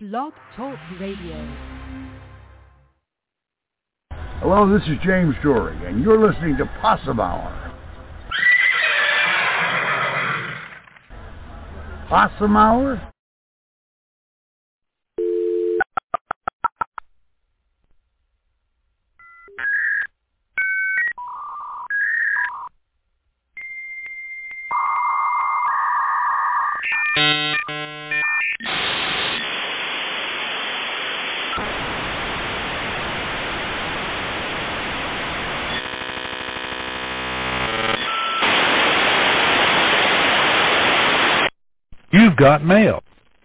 Blog Talk Radio. Hello, this is James Story, and you're listening to Possum Hour. Possum Hour? You've got mail.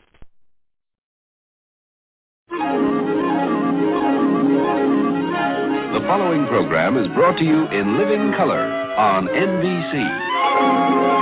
The following program is brought to you in living color on NBC.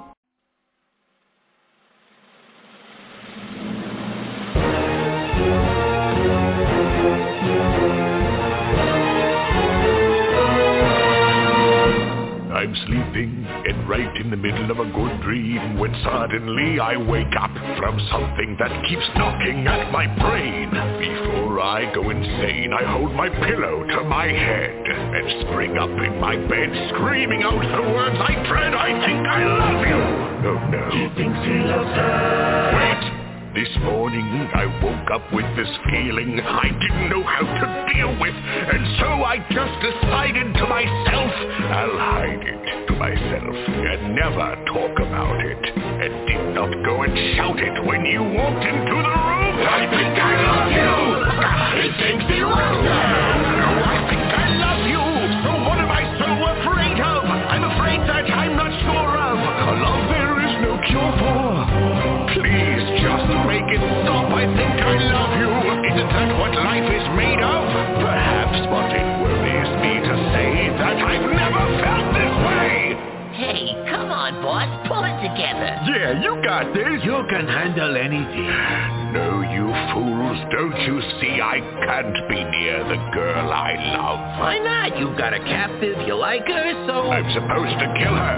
I'm sleeping, and right in the middle of a good dream, when suddenly I wake up from something that keeps knocking at my brain. Before I go insane, I hold my pillow to my head and spring up in my bed, screaming out the words I dread. I think I love you. Oh no. He thinks he loves her. Wait. This morning I woke up with this feeling I didn't know how to deal with, and so I just decided to myself, I'll hide it to myself and never talk about it, and did not go and shout it when you walked into the room. I think I love you. He thinks he loves her. No, I think I love you. So what am I so afraid of? I'm afraid that I'm not sure of a love there is no cure for. Please just make it stop. I think I love you. Isn't that what life is made of? Perhaps, but it worries me to say that I've never felt this way. Hey, come on, boss. Pull it together. Yeah, you got this. You can handle anything. No, you fools. Don't you see I can't be near the girl I love? Why not? You've got a captive. You like her, so... I'm supposed to kill her.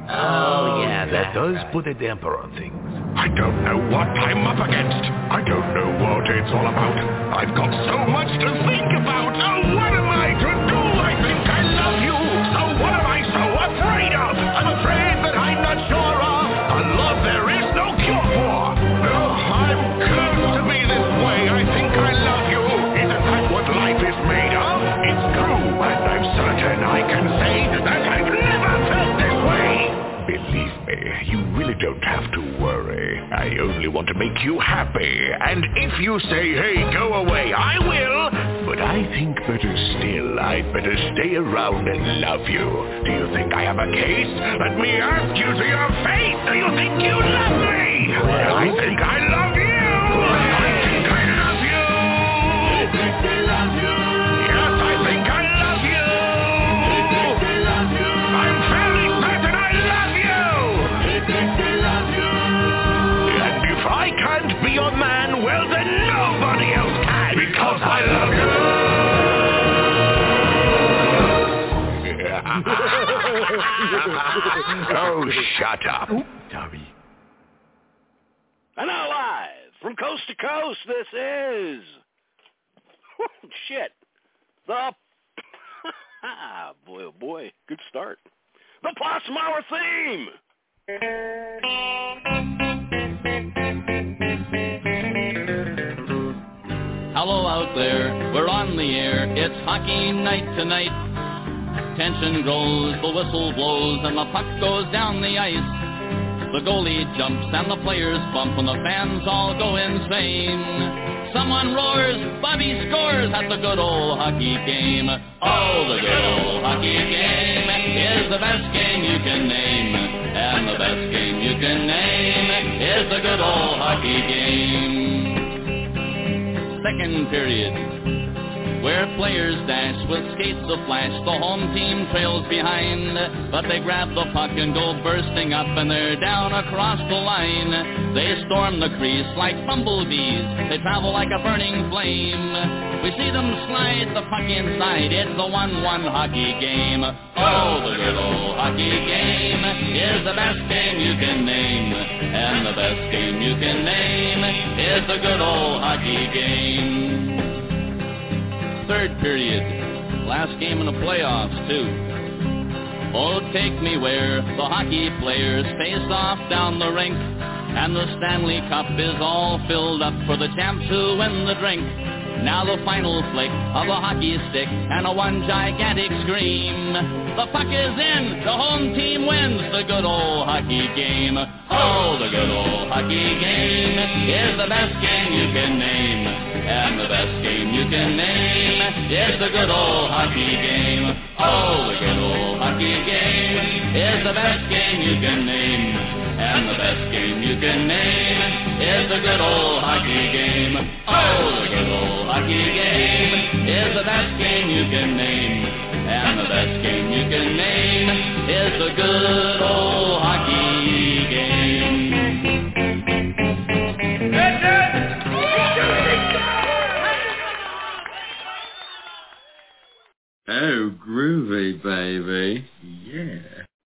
Oh, yeah, That does put a damper on things. I don't know what I'm up against. I don't know what it's all about. I've got so much to think about. Oh, what am I to do? I think I love you. So what am I so afraid of? I'm afraid that I'm not sure of a love there is no cure for. No, I'm cursed to be this way. I think I love you. Isn't that what life is made of? It's true, and I'm certain I can say that I've never felt this way. Believe me, you really don't have to worry. I only want to make you happy. And if you say, hey, go away, I will. But I think better still, I'd better stay around and love you. Do you think I have a case? Let me ask you to your face. Do you think you love me? I think I love you. I think I love you. I think I love you. Yes, I think I love you. I think I love you. I'm fairly certain I love you. I think I love you. And if I can't be your man, well then nobody else can, because I love you. Oh, shut up. Tommy. And now live from coast to coast, this is... shit. The... boy, oh boy, good start. The Possum Hour theme! Hello out there, we're on the air, it's hockey night tonight. Tension grows, the whistle blows, and the puck goes down the ice. The goalie jumps and the players bump and the fans all go insane. Someone roars, Bobby scores at the good old hockey game. Oh, the good old hockey game is the best game you can name. And the best game you can name is the good old hockey game. Second period, where players dash with skates aflash, the home team trails behind, but they grab the puck and go bursting up, and they're down across the line. They storm the crease like bumblebees, they travel like a burning flame. We see them slide the puck inside, it's the 1-1 hockey game. Oh, the good old hockey game is the best game you can name, and the best game you can name is the good old hockey hockey game. Third period, last game in the playoffs, too. Oh, take me where the hockey players face off down the rink, and the Stanley Cup is all filled up for the champs who win the drink. Now the final flick of a hockey stick and a one gigantic scream. The puck is in, the home team wins the good old hockey game. Oh, the good old hockey game is the best game you can name. And the best game you can name is the good old hockey game. Oh, the good old hockey game is the best game you can name. And the best game you can name is the good old hockey game. Oh, the good old hockey game is the best game you can name. And the best game you can name is the good old hockey game. Oh, groovy, baby. Yeah.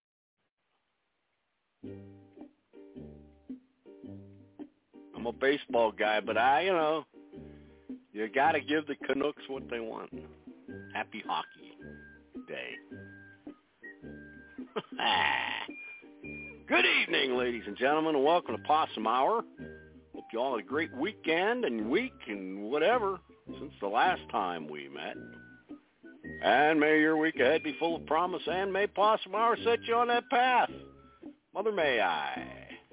I'm a baseball guy, but you got to give the Canucks what they want. Happy Hockey Day. Good evening, ladies and gentlemen, and welcome to Possum Hour. Hope you all had a great weekend and week and whatever since the last time we met. And may your week ahead be full of promise, and may Possum Hour set you on that path. Mother, may I.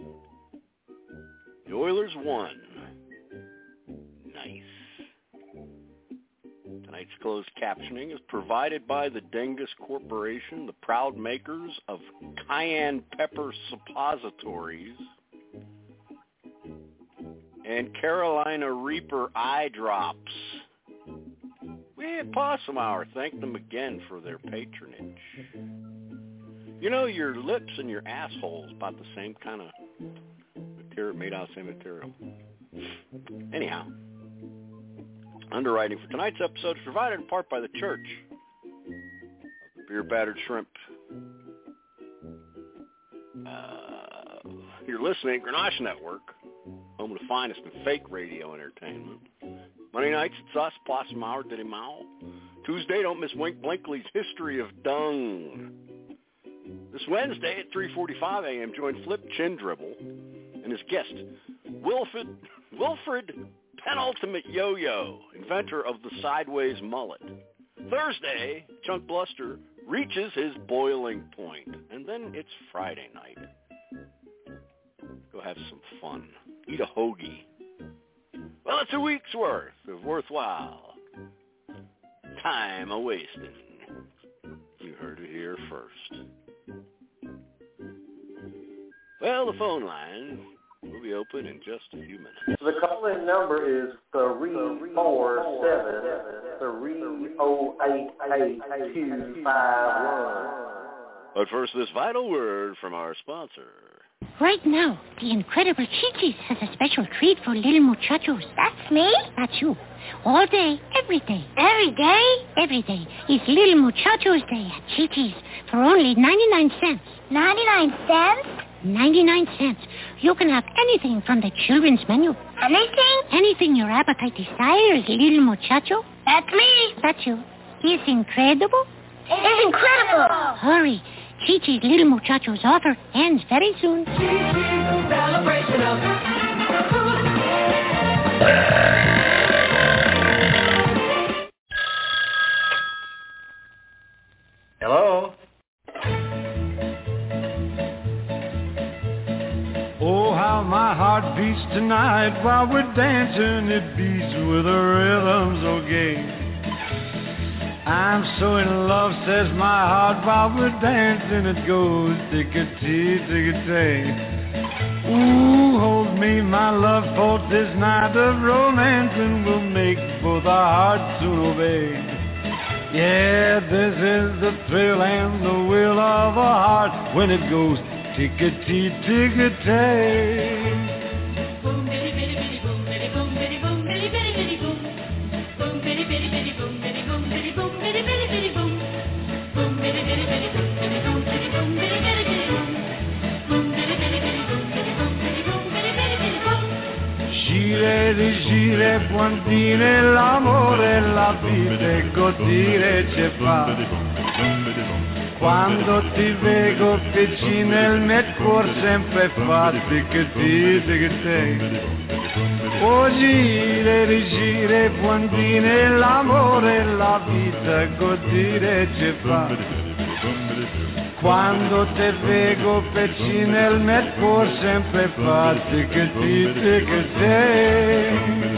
The Oilers won. Nice. Tonight's closed captioning is provided by the Dingus Corporation, the proud makers of cayenne pepper suppositories and Carolina Reaper eye drops. We at Possum Hour thank them again for their patronage. You know, your lips and your asshole is about the same kind of material, made out of the same material. Anyhow, underwriting for tonight's episode is provided in part by the Church of the Beer Battered Shrimp. You're listening to Grenache Network, home of the finest in fake radio entertainment. Monday nights, it's us, Possum Hour, Diddy Mao. Tuesday, don't miss Wink Blinkley's History of Dung. This Wednesday at 3:45 a.m., join Flip Chin Dribble and his guest, Wilfred Penultimate Yo-Yo, inventor of the sideways mullet. Thursday, Chunk Bluster reaches his boiling point. And then it's Friday night. Go have some fun. Eat a hoagie. Well, it's a week's worth of worthwhile time a-wasting. You heard it here first. Well, the phone line will be open in just a few minutes. The call-in number is 347-308-8251. But first, this vital word from our sponsor. Right now, the incredible Chi-Chi's has a special treat for little muchachos. That's me? That's you. All day, every day. Every day? Every day is Little Muchachos Day at Chi-Chi's for only 99 cents. 99 cents? 99 cents. You can have anything from the children's menu. Anything? Anything your appetite desires, little muchacho. That's me. That's you. It's incredible. It's incredible. Hurry. Chi-Chi's Little Muchachos offer ends very soon. Chi-Chi's celebration of Hello? Oh, how my heart beats tonight while we're dancing. It beats with a rhythm so gay. I'm so in love, says my heart, while we're dancing. It goes tick-a-tee, tick-a-tay. Ooh, hold me, my love, for this night of romance, and we'll make both our hearts soon obey. Yeah, this is the thrill and the will of a heart when it goes tick-a-tee, tick-a-tay. buondine, l'amore, la vita e godire ci fa. Quando ti vedo vicino il mio cuore sempre fa che te. O gire, rigire, buondine, l'amore, la vita e godire ci fa. Quando te vedo vicino il mio cuore sempre fa che te.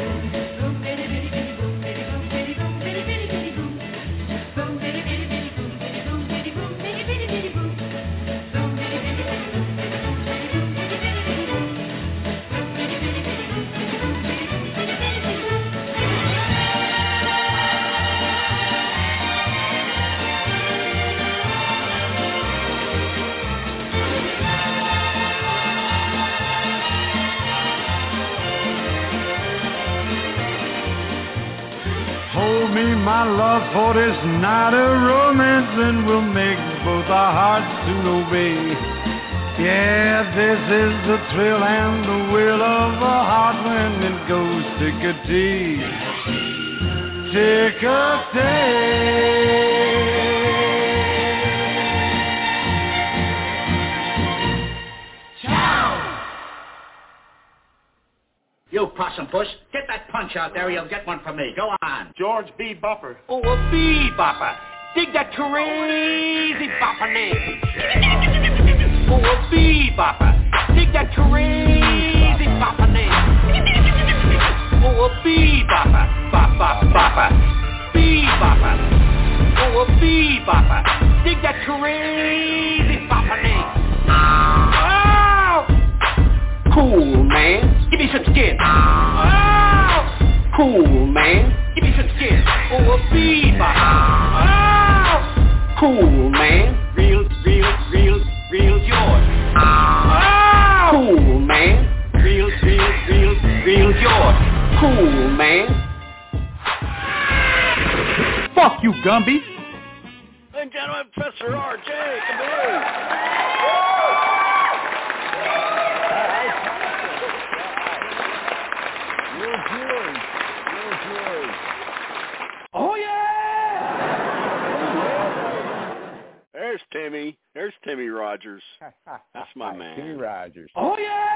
My love for this night of romance and will make both our hearts soon obey. Yeah, this is the thrill and the will of a heart when it goes tick-a-tee, tick-a-tee. You possum puss, get that punch out there or you'll get one from me. Go on. George B. Buffer. Oh, a bee-bopper. Dig that crazy bopper name. Oh, a bee-bopper. Dig that crazy bopper name. Oh, a bee-bopper. Bopper. Bee-bopper. Oh, a bee-bopper. Dig that crazy bopper name. Oh! Cool, man. Give me some skin. Oh! Cool, man. Give me some skin. Oh, a beaver. Oh! Cool, man. Real George. Oh! Cool, man. Real George. Cool, man. Fuck you, Gumby. Ladies and gentlemen, Professor R.J. Kaboom. Oh, yeah! There's Timmy Rogers. That's my man. Timmy Rogers. Oh,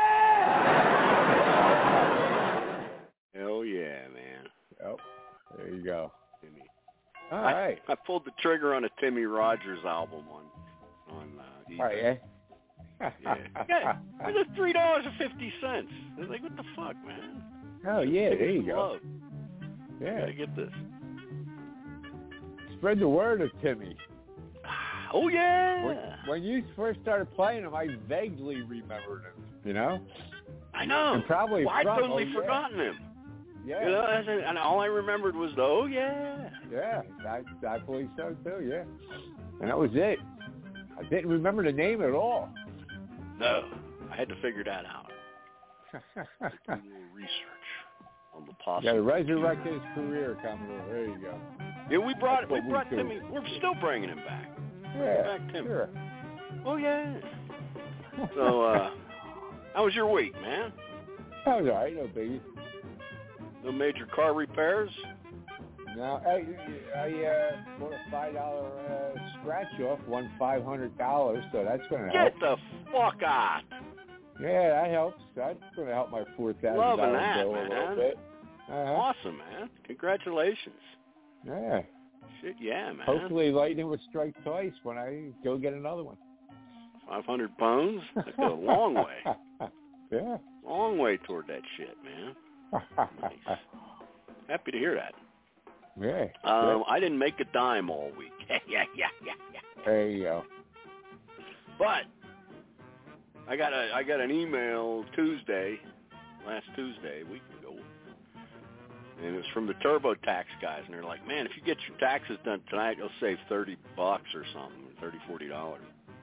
yeah! Hell yeah, man. Oh, there you go. Timmy. All right. I pulled the trigger on a Timmy Rogers album on eBay. Oh, yeah? Yeah, it was $3.50. I was like, what the fuck, man? Oh, yeah, there you go. Love. Yeah. Gotta get this. Spread the word of Timmy. Oh, yeah. When you first started playing him, I vaguely remembered him, you know? I know. And probably I'd totally forgotten him. Yeah. You know, and all I remembered was the, oh, yeah. Yeah, I believe so, too, yeah. And that was it. I didn't remember the name at all. No, I had to figure that out. Do a little research on the possible. Yeah, to resurrect his career, Commodore. There you go. Yeah, we brought Timmy. We're still bringing him back. Yeah, back Timmy. Sure. Oh yeah. So, how was your week, man? That was all right, no biggie. No major car repairs? No, I bought a $5 scratch off, won $500, so that's going to help. Get the fuck out. Yeah, that helps. That's going to help my $4,000 bill a little bit. Awesome, man. Congratulations. Yeah. Shit, yeah, man. Hopefully lightning will strike twice when I go get another one. 500 pounds? That's a long way. Yeah. Long way toward that shit, man. Nice. Happy to hear that. Yeah. I didn't make a dime all week. Yeah. There you go. But I got an email last Tuesday, a week ago, and it was from the TurboTax guys, and they're like, man, if you get your taxes done tonight, you'll save $30 or something, $30-$40.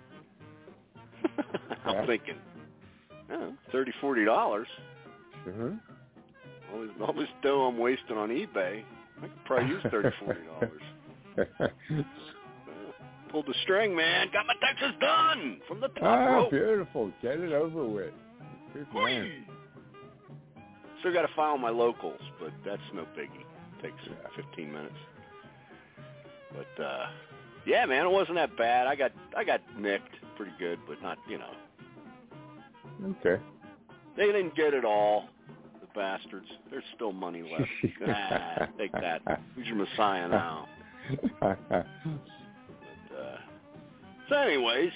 I'm thinking, $30-$40. Mm-hmm. All this dough I'm wasting on eBay, I could probably use $30-$40. Pulled the string, man. Got my taxes done from the top rope. Beautiful. Get it over with. Good man. Still got to file my locals, but that's no biggie. Takes 15 minutes. But yeah, man, it wasn't that bad. I got nicked pretty good, but not, you know. Okay. They didn't get it all, the bastards. There's still money left. Take that. Who's your Messiah now? But, so anyways,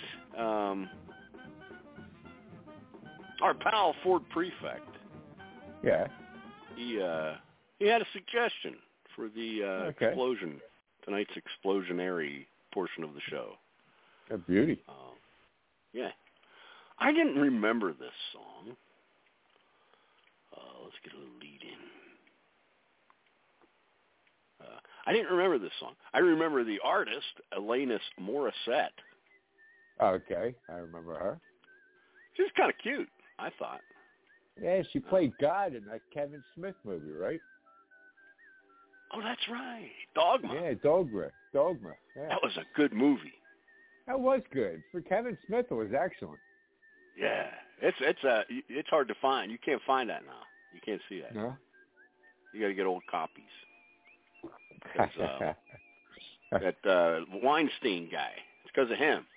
our pal Ford Prefect. Yeah. He had a suggestion for the explosion, tonight's explosionary portion of the show. A beauty. Yeah. I didn't remember this song. Let's get a little lead in. I didn't remember this song. I remember the artist, Alanis Morissette. Okay, I remember her. She's kind of cute, I thought. Yeah, she played God in that Kevin Smith movie, right? Oh, that's right. Dogma. Yeah, Dogma. Yeah. That was a good movie. That was good. For Kevin Smith, it was excellent. Yeah, it's hard to find. You can't find that now. You can't see that. No. You got to get old copies. That Weinstein guy. It's because of him.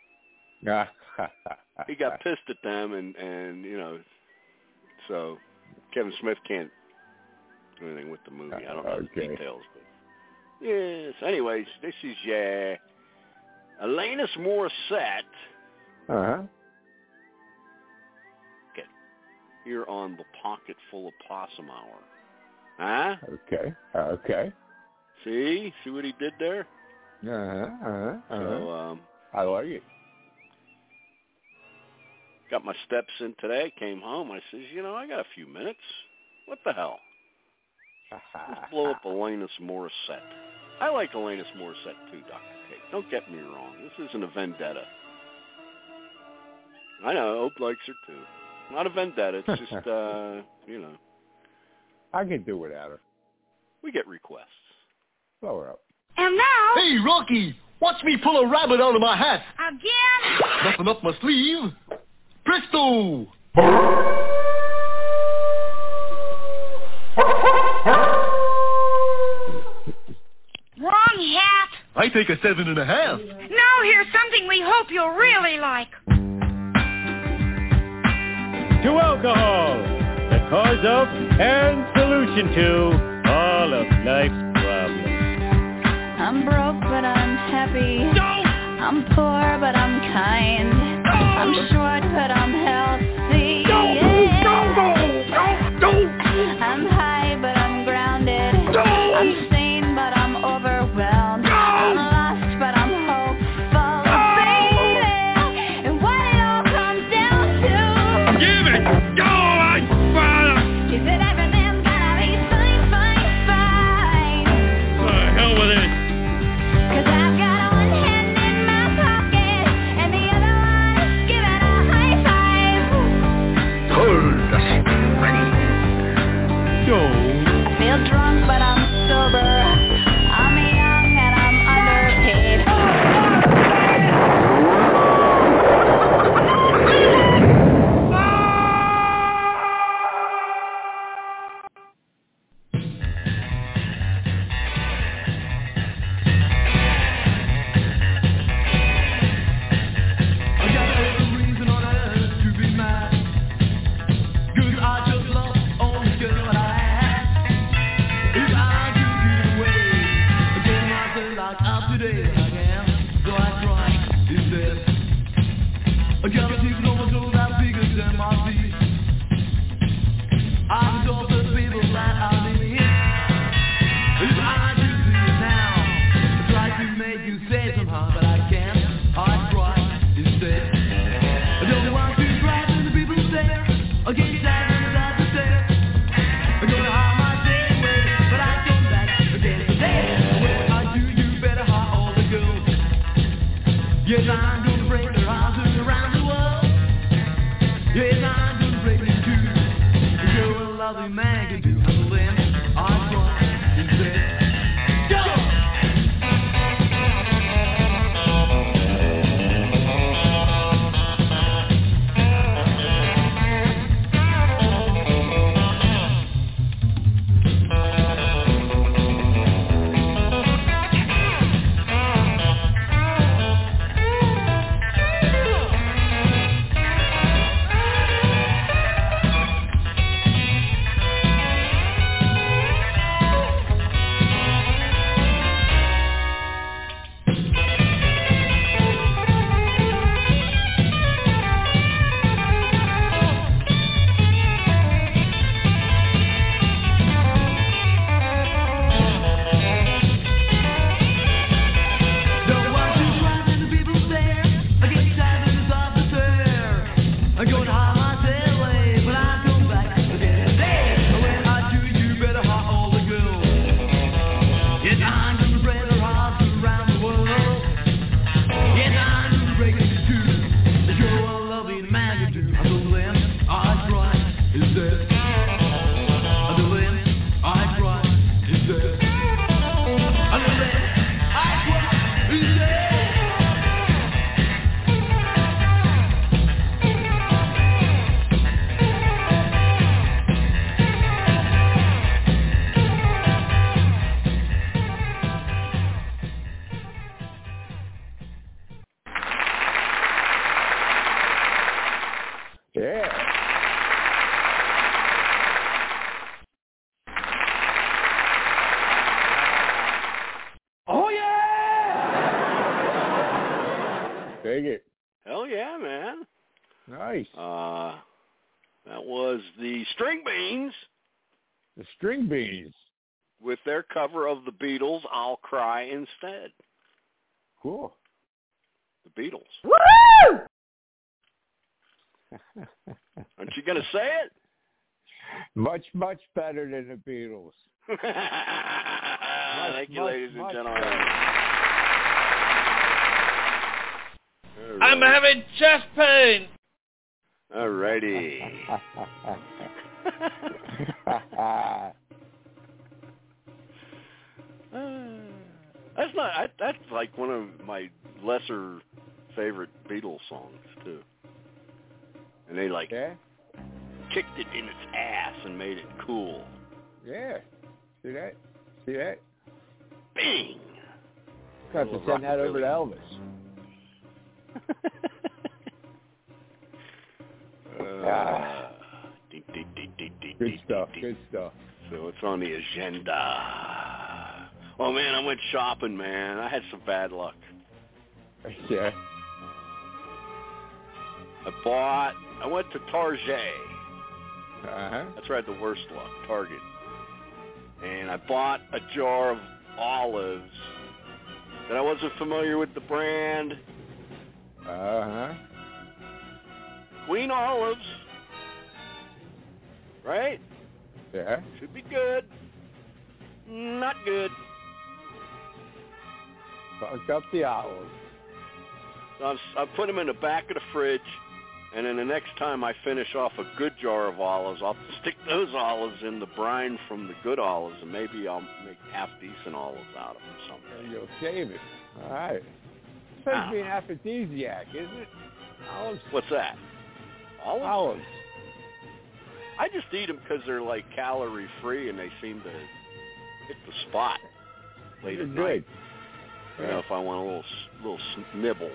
He got pissed at them, and you know, so Kevin Smith can't do anything with the movie. I don't know the details, but yes. Anyways, this is Alanis Morissette. Here on the Pocket Full of Possum Hour. Huh? Okay. See what he did there? So, I like it. Got my steps in today, came home, I says, I got a few minutes. What the hell? Let's blow up Alanis Morissette. I like Alanis Morissette too, Dr. Kate. Don't get me wrong. This isn't a vendetta. I know, Oak likes her too. Not a vendetta. It's just, I can do without her. We get requests. Blow her up. And now... Hey, Rocky! Watch me pull a rabbit out of my hat! Again? Nothing up my sleeve. Presto! Wrong hat. I take a 7.5. Now here's something we hope you'll really like. To alcohol, the cause of and solution to all of life's problems. I'm broke, but I'm happy. No! I'm poor, but I'm kind. No! I'm short, but I'm healthy. No! Yeah. No! I'm high, but I'm grounded. No! I'm sane, but I'm overwhelmed. No! I'm lost, but I'm hopeful. No! Baby, and what it all comes down to. Give it! Go on, brother! Is that everything's gonna be fine, fine, fine? The hell with it! 'Cause I've got one hand in my pocket and the other one is giving a high five. Hold the ready. I feel drunk, but I'm sober. dig it. Hell yeah, man. Nice. That was the String Beans. The String Beans. With their cover of the Beatles' I'll Cry Instead. Cool. The Beatles. Woo! Aren't you going to say it? Much, much better than the Beatles. Thank you, ladies and gentlemen. I'm having chest pain. All righty. That's like one of my lesser favorite Beatles songs too. And they kicked it in its ass and made it cool. Yeah. See that? See that? Bing. Got to send that over to Elvis. Good stuff. Good stuff. So it's on the agenda. Oh man, I went shopping, man. I had some bad luck. Yeah. I went to Target. Uh-huh. That's where I had the worst luck, Target. And I bought a jar of olives that I wasn't familiar with the brand. Uh-huh. Queen olives. Right? Yeah. Should be good. Not good. Fucked up the olives. So I put them in the back of the fridge, and then the next time I finish off a good jar of olives, I'll stick those olives in the brine from the good olives, and maybe I'll make half-decent olives out of them someday. You'll save it. All right. It's supposed to be an aphrodisiac, isn't it? Olives. What's that? Olives? Olives. I just eat them because they're like calorie-free, and they seem to hit the spot late at night. You know, if I want a little nibble.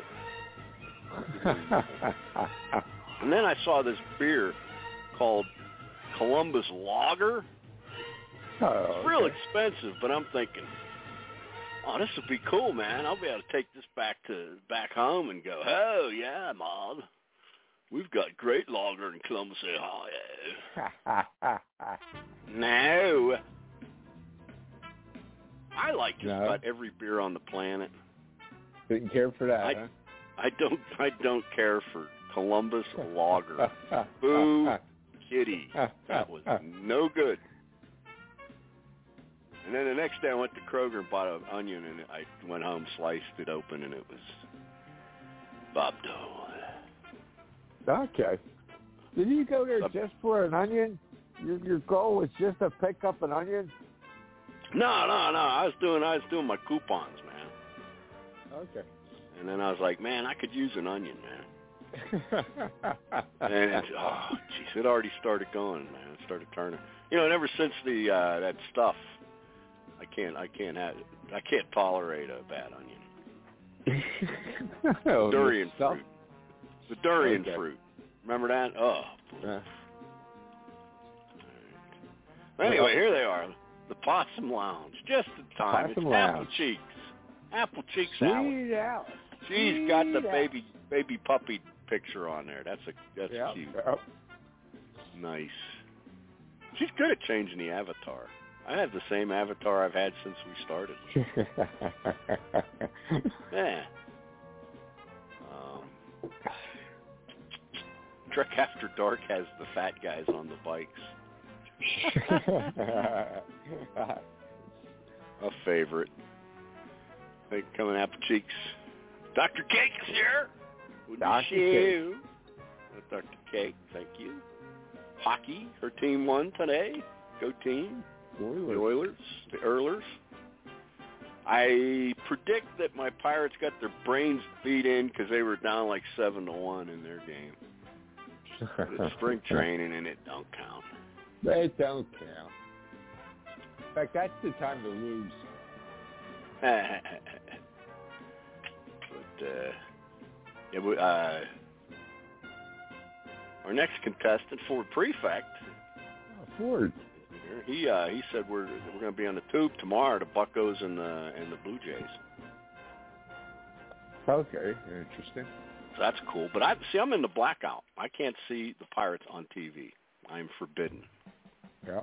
And then I saw this beer called Columbus Lager. It's real expensive, but I'm thinking, oh, this would be cool, man. I'll be able to take this back home and go, oh, yeah, Mom. We've got great lager in Columbus, Ohio. No. I like just about every beer on the planet. Didn't care for that, huh? I don't care for Columbus Lager. Boo, kitty. That was no good. And then the next day I went to Kroger and bought an onion, and I went home, sliced it open, and it was Bob Dole. Okay. Did you go there just for an onion? Your goal was just to pick up an onion? No. I was doing my coupons, man. Okay. And then I was like, man, I could use an onion, man. And it already started going, man. It started turning. You know, and ever since that stuff, I can't tolerate a bad onion. Durian fruit. The durian fruit. Remember that? Oh. Anyway, here they are. The Possum Lounge. Just in time. It's Apple Cheeks. Apple Cheeks Sweet Alice. She's got the baby puppy picture on there. That's cute. Yep. Nice. She's good at changing the avatar. I have the same avatar I've had since we started. Yeah. Trek After Dark has the fat guys on the bikes. A favorite. Hey, coming Apple Cheeks. Dr. Cake is here. Dr. Cake. Dr. Cake, thank you. Hockey, her team won today. Go team. The Oilers. The Oilers. I predict that my Pirates got their brains beat in because they were down like 7-1 in their game. It's spring training and it don't count. It don't count. In fact, that's the time to lose. But our next contestant, Ford Prefect. Oh, Ford. He said we're going to be on the tube tomorrow, the Buccos and the Blue Jays. Okay, interesting. So that's cool. But I'm in the blackout. I can't see the Pirates on TV. I am forbidden. Yeah.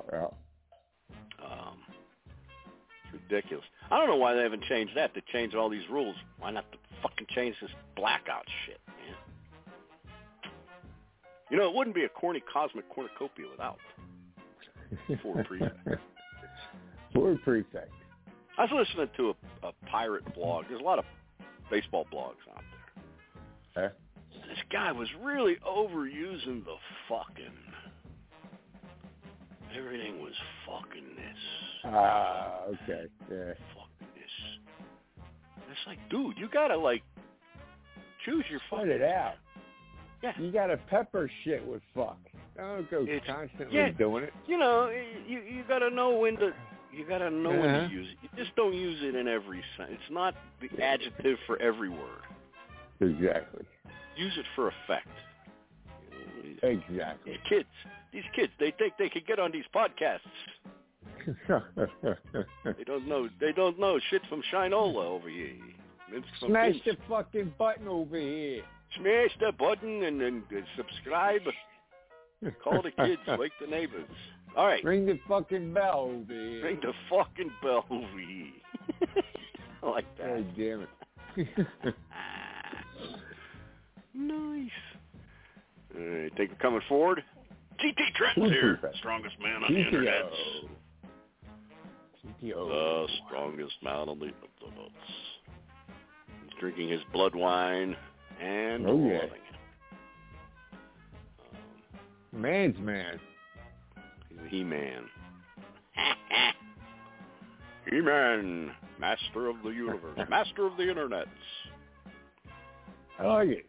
It's ridiculous. I don't know why they haven't changed that. They changed all these rules. Why not fucking change this blackout shit, man? You know, it wouldn't be a corny cosmic cornucopia without Ford Prefect. Ford Prefect. I was listening to a pirate blog. There's a lot of baseball blogs out there. This guy was really overusing the fucking. Everything was fucking this. Okay. Yeah. Fucking this. It's like, dude, you gotta like choose your fucking. Let it out. Yeah. You gotta pepper shit with fuck. Don't go constantly doing it. You know, you gotta know when to. You gotta know when to use it. You just don't use it in every sentence. It's not the adjective for every word. Exactly. Use it for effect. Exactly. These kids, they think they could get on these podcasts. They don't know shit from Shinola over here. Smash the fucking button over here. Smash the button and then subscribe. Call the kids, wake the neighbors. All right. Ring the fucking bell over here. Ring the fucking bell over here. I like that. God damn it. Nice. All right, think we're coming forward? GT Trent's here. Strongest man on the internet. The strongest man on the internet. He's drinking his blood wine and loving it. Man's man. He's a He-Man. He-Man, master of the universe, master of the internets. I like it.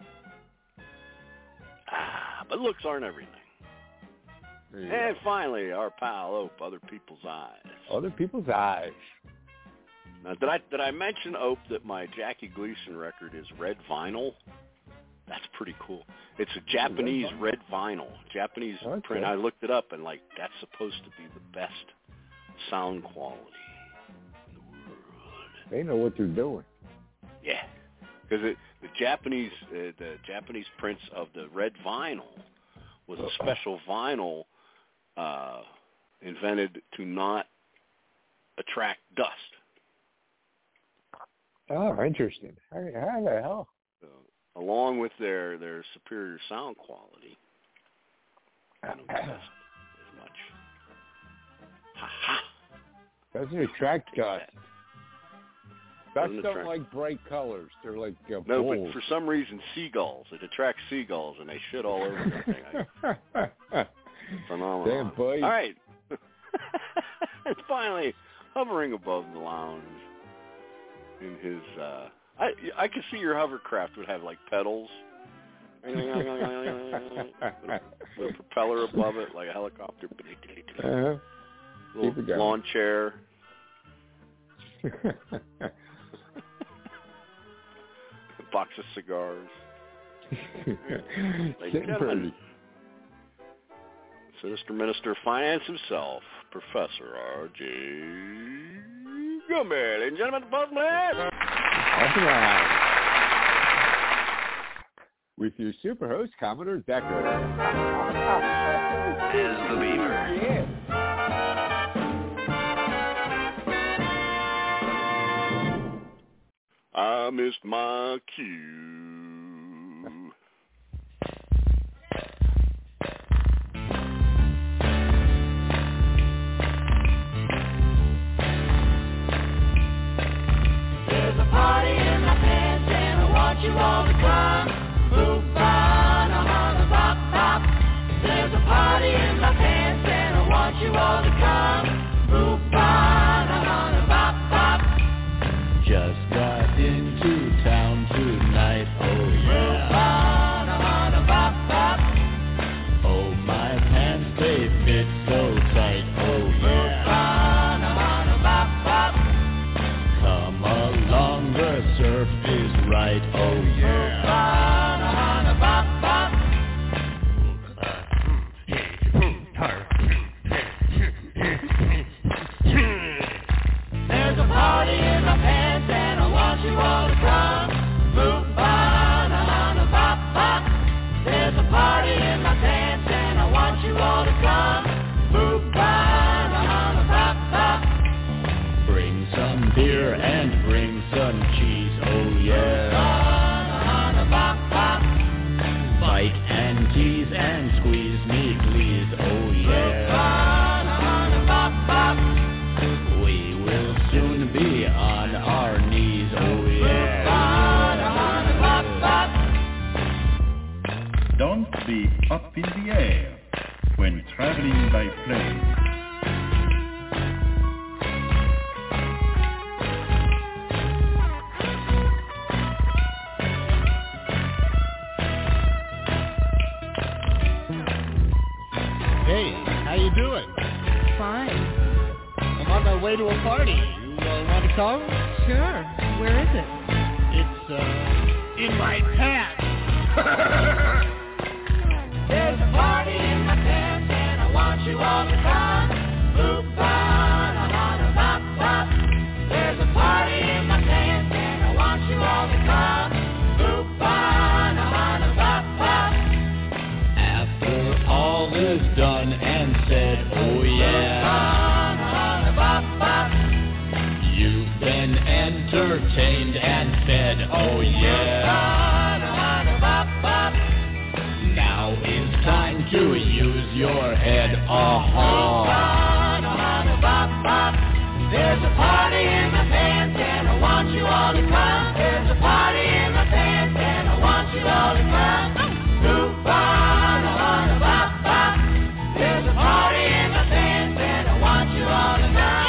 But looks aren't everything. Yeah. And finally, our pal Ope, Other People's Eyes. Other People's Eyes. Now, did I mention, Ope, that my Jackie Gleason record is red vinyl? That's pretty cool. It's a Japanese red vinyl. Japanese print. I looked it up, and, like, that's supposed to be the best sound quality in the world. They know what they're doing. Yeah. Because the Japanese prints of the red vinyl was a special vinyl invented to not attract dust. Oh, interesting. How the hell? Along with their superior sound quality, they don't dust as much. Ha-ha. Doesn't attract dust. Dust don't like bright colors. They're like no, balls. but for some reason, seagulls. It attracts seagulls, and they shit all over the thing. Phenomenal. Damn, buddy. All right. It's finally hovering above the lounge in his... I could see your hovercraft would have, like, pedals. With a propeller above it, like a helicopter. Little lawn chair. A box of cigars. Ladies and gentlemen, Sinister Minister of Finance himself, Professor R.J. Gumby. Ladies and gentlemen, the Buzzman. With your super host, Commodore Decker. Is the Beaver. Yeah. I missed my cue. There's a party in my pants and I want you all to come. Move on, I'm on a bop bop. There's a party in my pants and I want you all to come. Move on, I'm on a bop bop. Just got into town tonight, oh yeah. I'm on a bop bop. Oh, my pants, they fit so tight, oh yeah. I'm on a bop bop. Come along, the surf is right, oh yeah. I'm on a bop bop. There's a party in my pants and I want you all to come. Move on, I'm on a butter and bring some cheese. Oh yeah. Bite and tease and squeeze me, please. Oh yeah. We will soon be on our knees. Oh yeah. Don't be up in the air when traveling by plane. Hey, how you doing? Fine. I'm on my way to a party. You want to come? Sure. Where is it? It's, in my pants. There's a party in my pants and I want you all to come. Boop-ba-da-da-da-bop-bop. There's a party in my pants and I want you all to come. Boop-ba-da-da-da-bop-bop. After all is done and said, oh yeah. Boop-ba-da-da-da-bop-bop. You've been entertained and fed, oh yeah. Boop-ba-da-da-da-bop-bop. Now is time to use your head, Boop-ba-da-da-da-bop-bop. There's a party in my pants and I want you all to come. There's a party in my pants and I want you all to come. Boop-ba-da-da-da-bop-bop. There's a party in my pants and I want you all to come.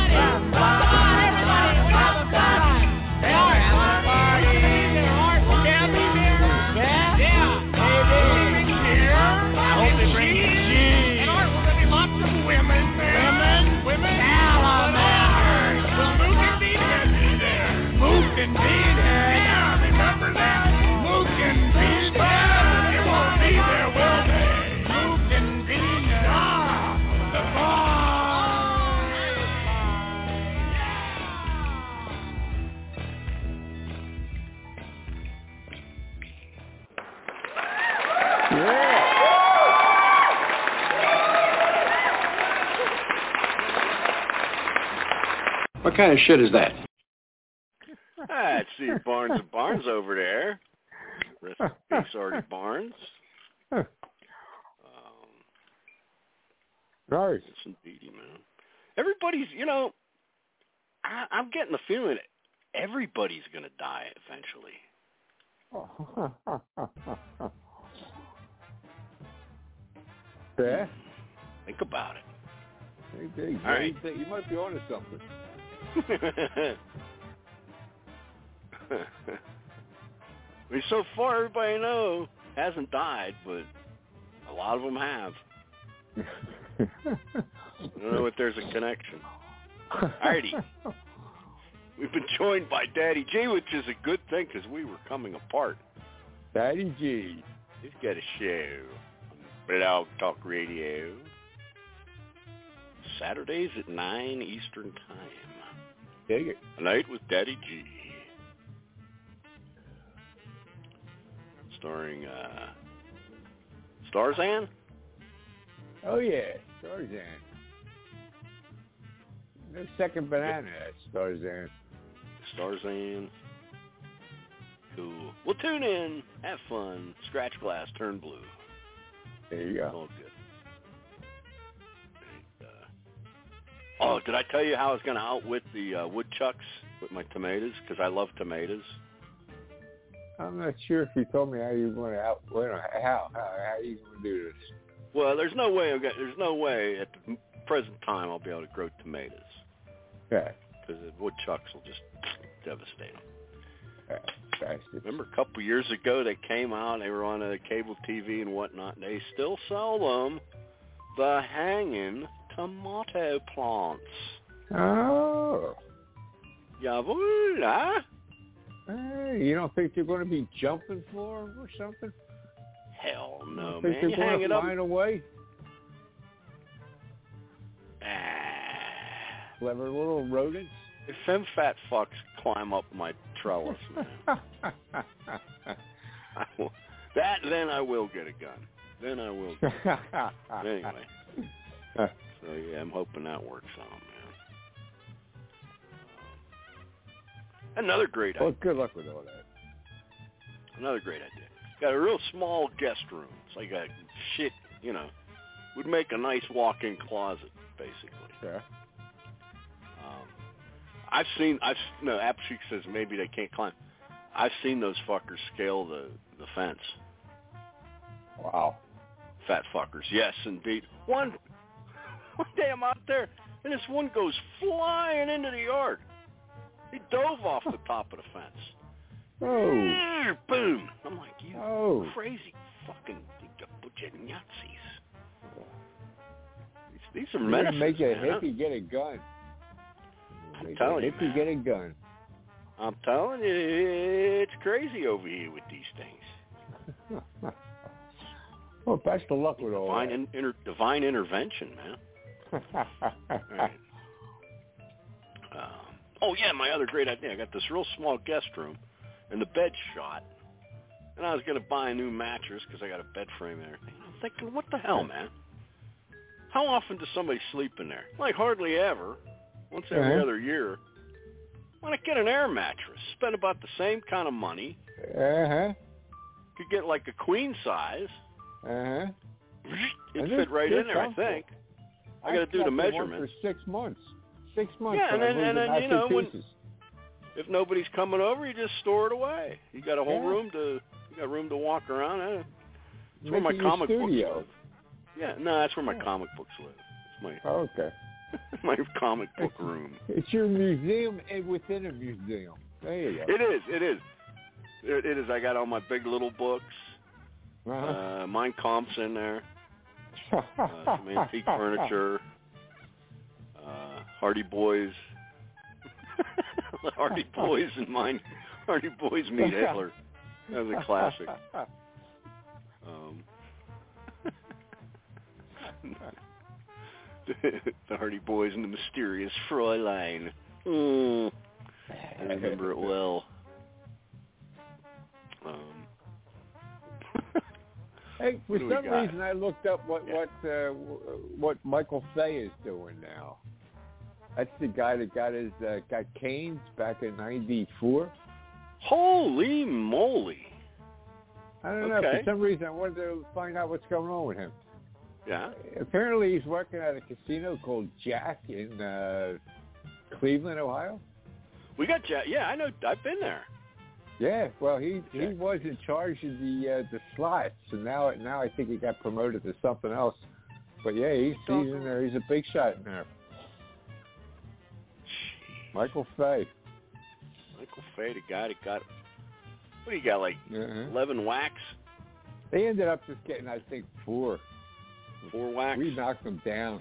What kind of shit is that? That's Steve Barnes of Barnes over there. Rest in peace, Artie Barnes. Nice. Listen, Beatty, man. Everybody's, I'm getting the feeling everybody's going to die eventually. Yeah? Think about it. All right. You might be onto something. I mean, so far, everybody I know hasn't died, but a lot of them have. I don't know if there's a connection. Alrighty. We've been joined by Daddy G, which is a good thing because we were coming apart. Daddy G. He's got a show on Blog Talk Radio. Saturdays at 9 Eastern Time. Dig it. Tonight with Daddy G. Starring Starzan? Oh, yeah. Starzan. No second banana at Starzan. Starzan. Cool. Well, tune in. Have fun. Scratch glass. Turn blue. There you go. All good. Oh, did I tell you how I was going to outwit the woodchucks with my tomatoes? Because I love tomatoes. I'm not sure if you told me how you were going to outwit them. How are you going to do this? Well, there's no way at the present time I'll be able to grow tomatoes. Okay. Because the woodchucks will just devastate them. Remember a couple years ago they came out, they were on a cable TV and whatnot, and they still sell them, the hanging tomato plants. Oh. Jawohl, huh? Hey, you don't think you're going to be jumping for them or something? Hell no, think man. You're going to find a way? Clever little rodents. If them fat fucks climb up my trellis, man. Then I will get a gun. Then I will get a gun. Anyway. So, yeah, I'm hoping that works out, man. Another great idea. Well, good luck with all that. Another great idea. Got a real small guest room. It's like a shit, would make a nice walk-in closet, basically. Yeah. Apsheik says maybe they can't climb. I've seen those fuckers scale the fence. Wow. Fat fuckers. Yes, indeed. One day I'm out there, and this one goes flying into the yard. He dove off the top of the fence. Oh. Boom. I'm like, you crazy fucking Nazis. These are menaces. Make a hippie get a gun. I'm telling you, man. Get a gun. I'm telling you, it's crazy over here with these things. Well, best of luck with all that. Divine intervention, man. Right. Oh, yeah, my other great idea. I got this real small guest room, and the bed's shot. And I was going to buy a new mattress because I got a bed frame and everything. I'm thinking, what the hell, man? How often does somebody sleep in there? Like, hardly ever. Once every other year. Why not get an air mattress? Spend about the same kind of money. Could get like a queen size. It'd fit right in there, I think. I got to do the measurements. For 6 months. 6 months. Yeah, and then if nobody's coming over, you just store it away. You got a whole room to walk around. That's where my comic books live. Yeah, no, that's where my comic books live. It's my okay. My comic book room. It's your museum within a museum. There you go. It is. I got all my big little books. Mein Kampf's in there. Some antique furniture. Hardy Boys. Hardy Boys meet Hitler. That was a classic. The Hardy Boys and the Mysterious Fräulein. I remember it well. Hey, for some reason I looked up what Michael Fay is doing now. That's the guy that got canes back in '94. Holy moly! I don't know. For some reason I wanted to find out what's going on with him. Yeah. Apparently he's working at a casino called Jack in Cleveland, Ohio. We got Jack. Yeah, I know. I've been there. Yeah. Well, he was in charge of the slots, and now I think he got promoted to something else. But yeah, he's in there. He's a big shot in there. Michael Fay. Michael Fay, the guy that got. What do you got? Like 11 whacks. They ended up just getting, I think, 4. 4 whacks? We knocked them down.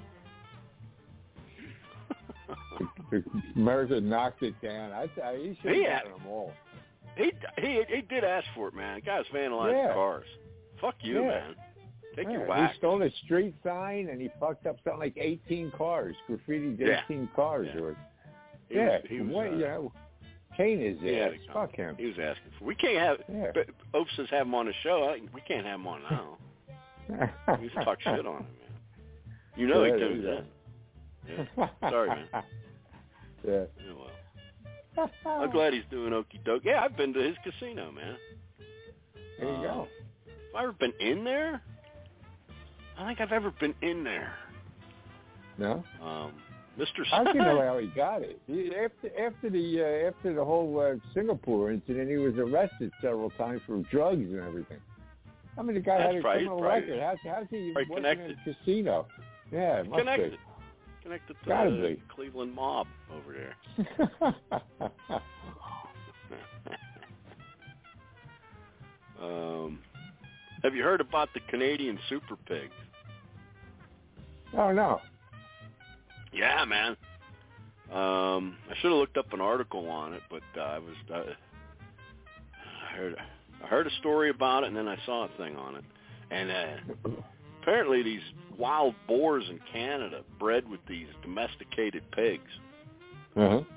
America knocked it down. He should have gotten them all. He did ask for it, man. The guy was vandalizing cars. Fuck you, man. Take your whack. He stole a street sign, and he fucked up something like 18 cars. Graffitied 18 cars. He was Kane is there. Fuck him. He was asking for. We can't have. Opes says have him on the show. We can't have him on now. We used to talk shit on him, man. You know he do that. Yeah. Sorry, man. Yeah. Well, I'm glad he's doing okie doke. Yeah, I've been to his casino, man. There you go. Have I ever been in there? I don't think I've ever been in there. No. Mr. I don't know how he got it. After the whole Singapore incident, he was arrested several times for drugs and everything. I mean, the guy had a criminal record. How's he working in a casino? Yeah, it must be. Connected to the Cleveland mob over there. Have you heard about the Canadian super pigs? Oh, no. Yeah, man. I should have looked up an article on it, but I heard a story about it, and then I saw a thing on it. And apparently these wild boars in Canada bred with these domesticated pigs. And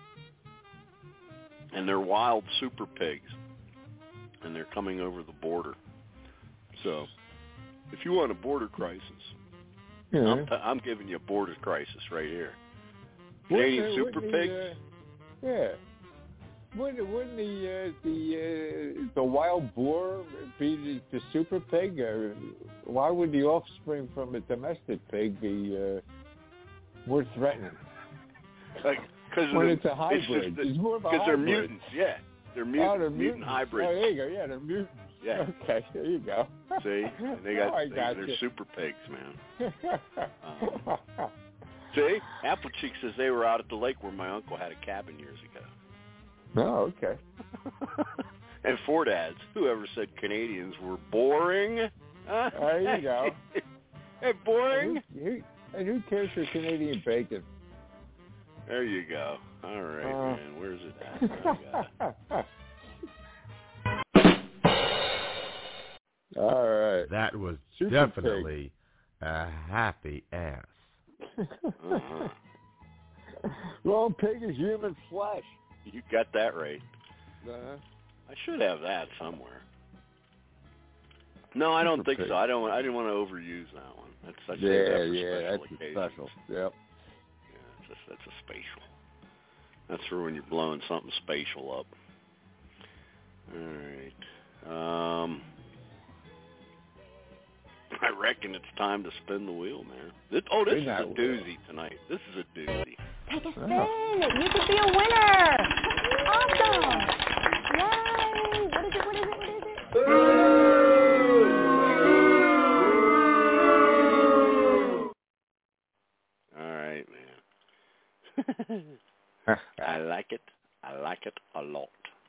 they're wild super pigs. And they're coming over the border. So, if you want a border crisis, I'm giving you a border crisis right here. Canadian super pigs? Wouldn't the wild boar be the super pig? Why would the offspring from a domestic pig be more threatening? When it's a hybrid. It's more of a hybrid. Because they're mutants, yeah. They're mutant hybrids. Oh, there you go. Yeah, they're mutants. Yeah. Okay, there you go. See? And they're super pigs, man. See? Applecheek says they were out at the lake where my uncle had a cabin years ago. Oh, okay. And Ford adds, whoever said Canadians were boring? There you go. Hey, boring? And who cares for Canadian bacon? There you go. All right, man. Where's it at? All right. That was Super definitely a happy ass. Well, pig is human flesh. You got that right. I should have that somewhere. No, I don't think so. I didn't want to overuse that one. That's that's a special. Yep. Yeah, that's a spatial. That's for when you're blowing something spatial up. All right. I reckon it's time to spin the wheel, man. This is a doozy tonight. This is a doozy. Take a spin. You could be a winner. Awesome. Yay. What is it? All right, man. I like it. I like it a lot.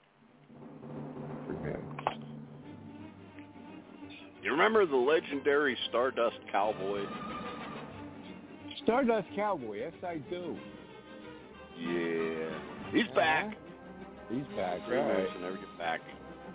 You remember the legendary Stardust Cowboy? Stardust Cowboy, yes I do. Yeah. He's back. He's back, Great right. Will never get back.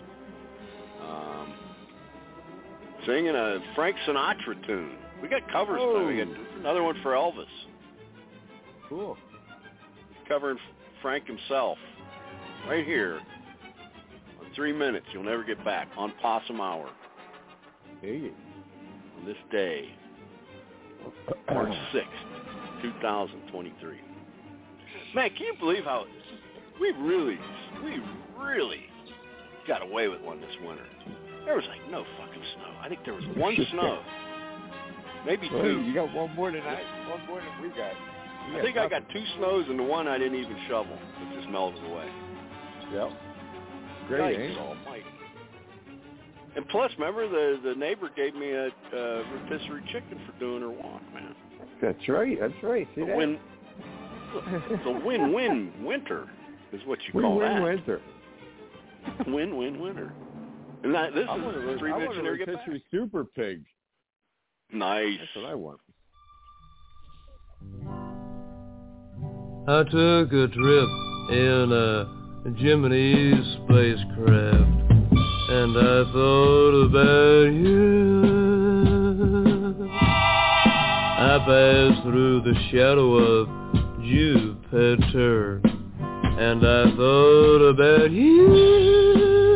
Singing a Frank Sinatra tune. We got covers tonight. We got another one for Elvis. Cool. He's covering Frank himself. Right here. On 3 minutes. You'll never get back. On Possum Hour. Hey. On this day, March 6th, 2023. Man, can you believe how we really got away with one this winter? There was like no fucking snow. I think there was one snow. Maybe two. You got one more than we got. I think I got 2 snows and the one I didn't even shovel. It just melted away. Yep. Great, Yikes almighty. And plus, remember, the neighbor gave me a rotisserie chicken for doing her walk, man. That's right. See that? It's a win-win winter is what you call that. Win-win winter. Win-win winter. And this is 3 minutes and never get back. Super pig. Nice. That's what I want. I took a trip in a Gemini spacecraft, and I thought about you. I passed through the shadow of Jupiter, and I thought about you.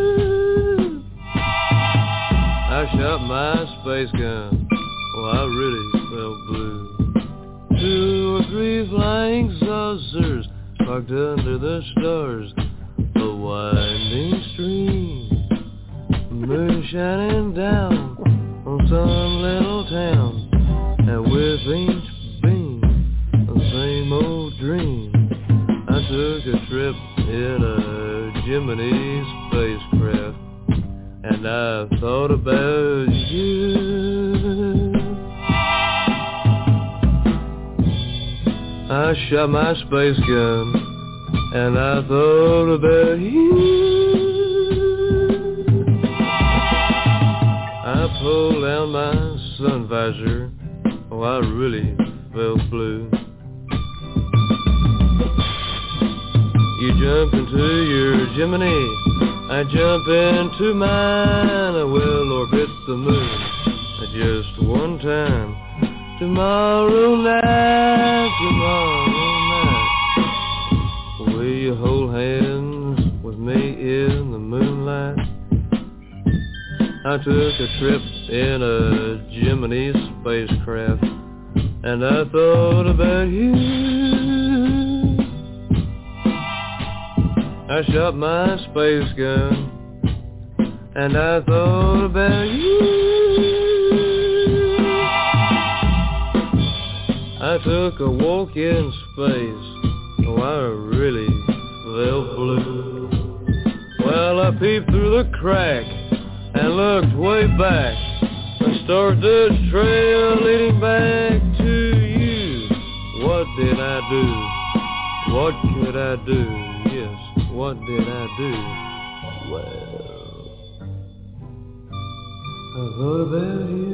I shot my space gun, I really felt blue. 2 or 3 flying saucers parked under the stars, a winding stream, moon shining down on some little town, and with each beam, the same old dream. I took a trip in a Gemini spacecraft, and I thought about you. I shot my space gun, and I thought about you. I pulled down my sun visor, I really felt blue. You jump into your Gemini, I jump into mine. We'll orbit the moon just one time. Tomorrow night, will you hold hands with me in the moonlight? I took a trip in a Gemini spacecraft, and I thought about you. I shot my space gun, and I thought about you. I took a walk in space, oh, I really felt blue. Well, I peeped through the crack and looked way back. A stardust trail leading back to you. What did I do? What could I do? Yes, what did I do? Well, I thought about you.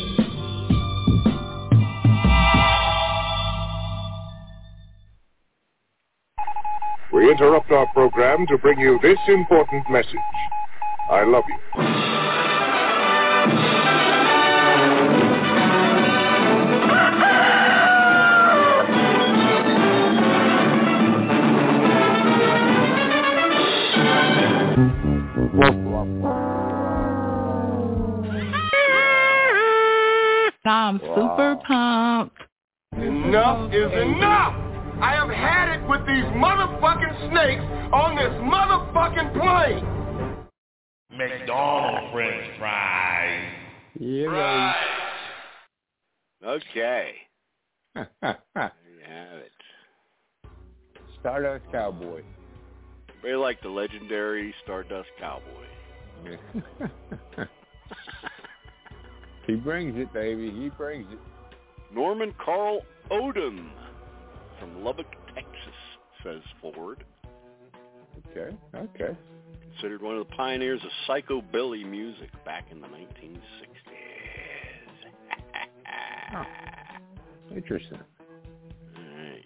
We interrupt our program to bring you this important message. I love you. I'm super pumped. Enough is enough! I have had it with these motherfucking snakes on this motherfucking plane! McDonald's French fries. Yeah, right. Okay. There you have it. Stardust Cowboy. Very like the legendary Stardust Cowboy. He brings it, baby. He brings it. Norman Carl Odom from Lubbock, Texas, says Ford. Okay. Considered one of the pioneers of psychobilly music back in the 1960s. Oh, interesting. All right.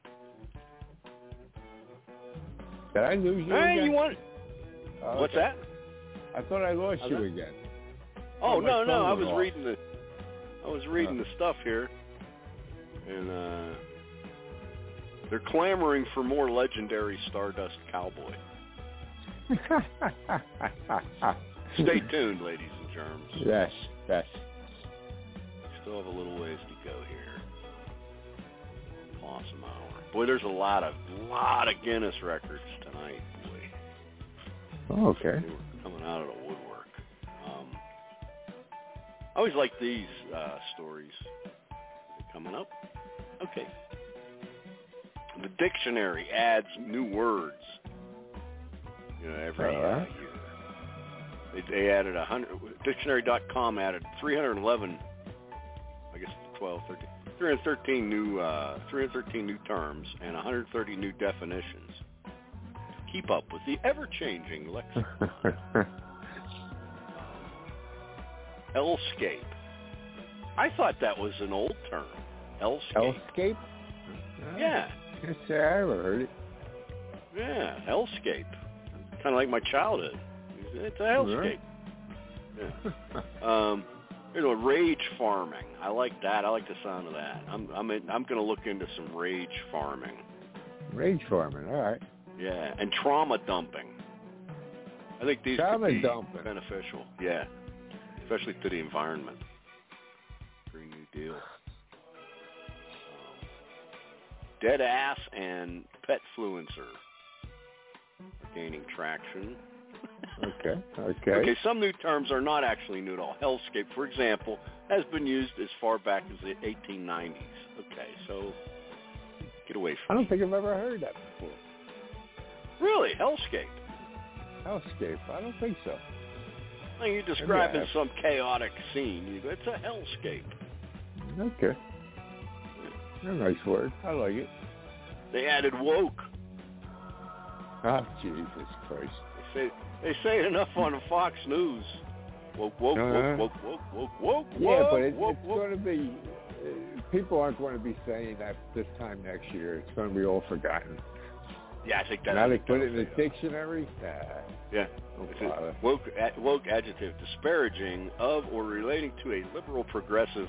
Did I lose you Hey, again? you want? What's that? I thought I lost you again. Oh, no, I was off. reading the stuff here, and they're clamoring for more legendary Stardust Cowboy. Stay tuned, ladies and germs. Yes. Still have a little ways to go here. Awesome hour. Boy, there's a lot of Guinness records tonight, boy. Oh, okay. They were coming out of the woodwork. I always like these stories. Is it coming up? Okay. The dictionary adds new words. Every year. They added 100. Dictionary.com added 311. I guess 12, 13. 313 new terms and 130 new definitions. Keep up with the ever-changing lexicon. Hellscape. I thought that was an old term. Hellscape. Hellscape? Yeah. Yes, I never heard it. Yeah, hellscape. Kind of like my childhood. It's a hellscape. Yeah. Rage farming. I like that. I like the sound of that. I'm going to look into some rage farming. Rage farming. All right. Yeah, and trauma dumping. I think these could be beneficial. Yeah. Especially to the environment. Green New Deal. Dead ass and petfluencer are gaining traction. Okay. Some new terms are not actually new at all. Hellscape, for example, has been used as far back as the 1890s. Okay, so get away from I don't think I've ever heard that before. Really? Hellscape? Hellscape? I don't think so. You're describing some chaotic scene. It's a hellscape. Okay. A nice word. I like it. They added woke. Oh, Jesus Christ. They say it enough on the Fox News. Woke. Yeah, but it's going to be... people aren't going to be saying that this time next year. It's going to be all forgotten. Yeah, I think that. Now they put it in the dictionary? Yeah. Woke adjective, disparaging of or relating to a liberal progressive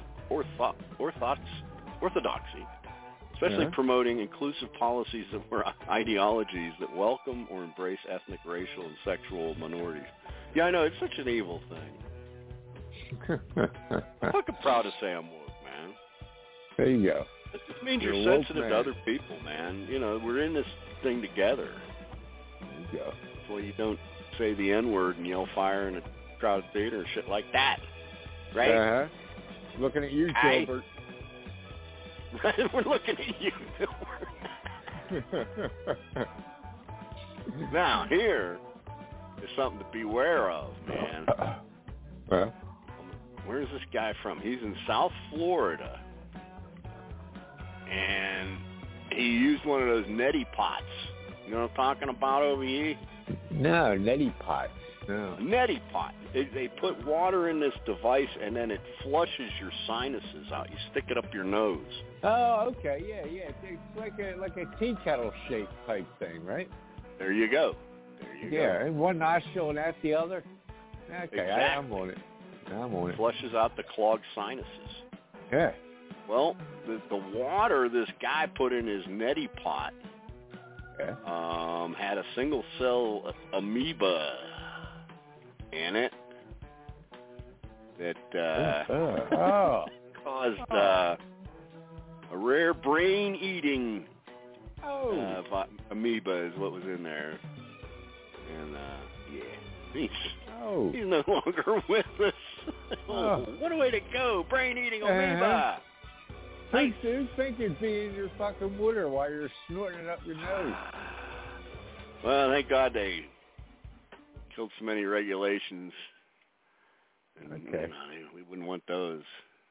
orthodoxy, especially promoting inclusive policies or ideologies that welcome or embrace ethnic, racial, and sexual minorities. Yeah, I know, it's such an evil thing. I'm fucking proud to say I'm woke, man. There you go. It just means You're you're sensitive to other people, man. We're in this thing together. go. Well, you don't say the N-word and yell fire in a crowded theater or shit like that, right? Uh-huh. Looking at you, Gilbert. We're looking at you, Gilbert. Now, here is something to beware of, man. Well, where's this guy from? He's in South Florida. And he used one of those neti pots. You know what I'm talking about over here? No, neti pots. No. Neti pot. They put water in this device, and then it flushes your sinuses out. You stick it up your nose. Oh, okay. Yeah. It's like a tea kettle shaped type thing, right? There you go. Yeah, and one nostril and that's the other. Okay, exactly. I'm on it. Flushes out the clogged sinuses. Yeah. Well, the water this guy put in his neti pot had a single cell amoeba in it that caused a rare brain-eating amoeba is what was in there. And, he's no longer with us. What a way to go, brain-eating amoeba. Hey, dude, think it'd be in your fucking water while you're snorting it up your nose. Well, thank God they killed so many regulations. And, we wouldn't want those.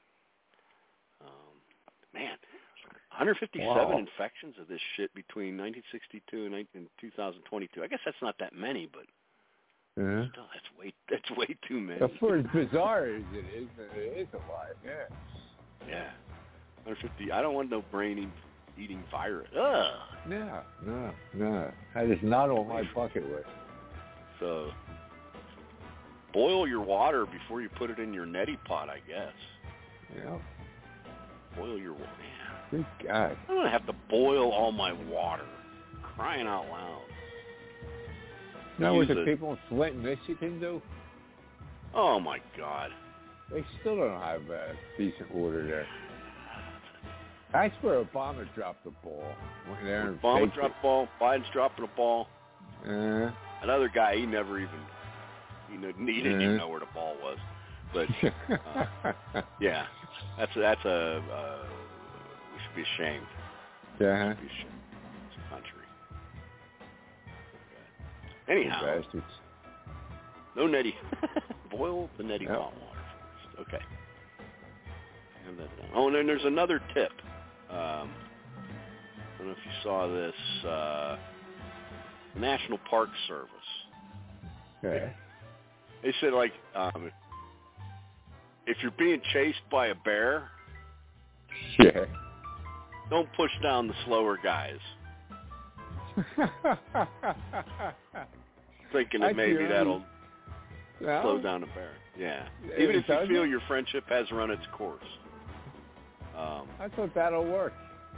Man, 157 infections of this shit between 1962 and 2022. I guess that's not that many, but still, that's way too many. For as bizarre as it is a lot. Yeah. 150. I don't want no brain-eating virus. Ugh. No. That is not on my bucket list. So, boil your water before you put it in your neti pot, I guess. Yeah. Boil your water. Good God. I'm going to have to boil all my water. Crying out loud. Now what the people in Flint, Michigan do? Oh, my God. They still don't have decent water there. That's where Obama dropped the ball. Obama dropped the ball. Biden's dropping the ball. Another guy, he didn't even know where the ball was. But, yeah, that's we should be ashamed. Yeah. We should be ashamed. It's a country. Anyhow, no neti. Boil the neti pot water first. Okay. And then, and then there's another tip. I don't know if you saw this. National Park Service. Okay. They said, like, if you're being chased by a bear, don't push down the slower guys. Thinking that maybe that'll slow down the bear. Yeah. Even if you feel your friendship has run its course. I thought that'll work.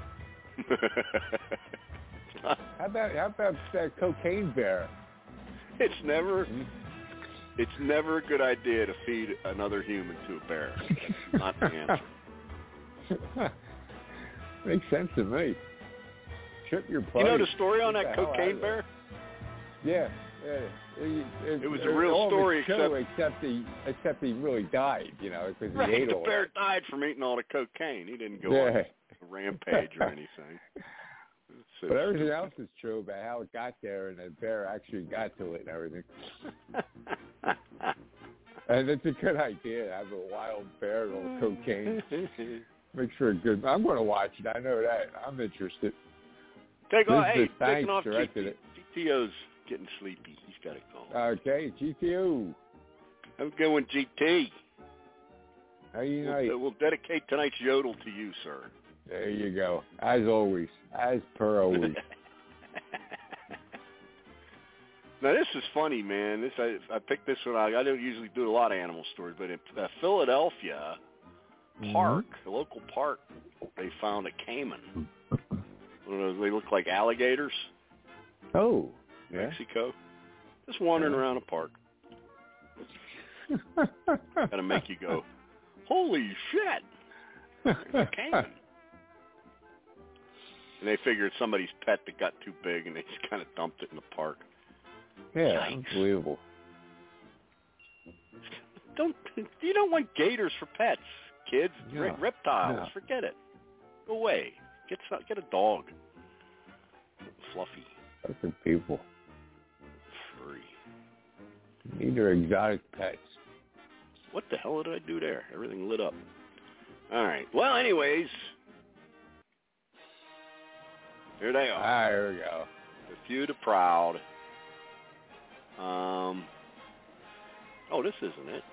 How about that cocaine bear? It's never a good idea to feed another human to a bear. That's not the answer. Makes sense to me. Trip your buddy. You know the story on that cocaine bear? Yeah. It was a real story, except he really died, because he ate all the bear died from eating all the cocaine. He didn't go on a rampage or anything. But everything else is true about how it got there, and the bear actually got to it and everything. And it's a good idea to have a wild bear on cocaine. Makes for a good. I'm going to watch it. I know that. I'm interested. Taking off GTO's getting sleepy. He's got to go. Okay, GTO. Have a good one, GT. How you know? We'll dedicate tonight's yodel to you, sir. There you go. As always. As per always. Now, this is funny, man. I picked this one out. I don't usually do a lot of animal stories, but in Philadelphia park, a local park, they found a caiman. They look like alligators. Oh, yeah. Mexico. Just wandering around a park. Got to make you go, holy shit. It's a caiman. And they figured somebody's pet that got too big, and they just kind of dumped it in the park. Yeah, Yikes. unbelievable. You don't want gators for pets, kids. No, Reptiles, no. forget it. Go away. Get a dog. Fluffy. Fucking people. Furry. These are exotic pets. What the hell did I do there? Everything lit up. All right. Well, anyways, here they are. There we go. The few, the proud. This isn't it.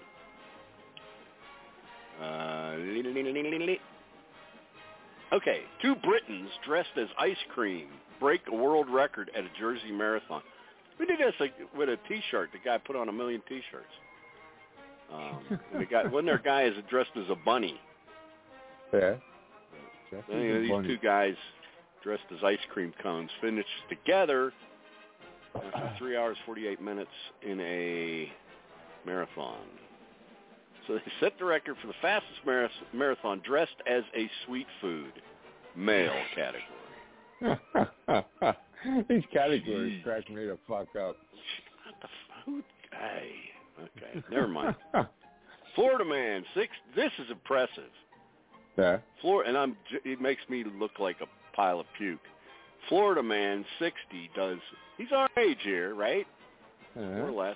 Okay, 2 Britons dressed as ice cream break a world record at a Jersey marathon. We did this with a T-shirt. The guy put on 1 million T-shirts. One of their guys dressed as a bunny. Yeah. Anyway, these 2 guys dressed as ice cream cones finished together after 3 hours, 48 minutes in a marathon. So they set the record for the fastest marathon dressed as a sweet food, male category. These categories crack me the fuck up. Not the food guy. Okay, never mind. Florida man, 6. This is impressive. Yeah. It makes me look like a pile of puke. Florida man, 60, does. He's our age here, right? More or less.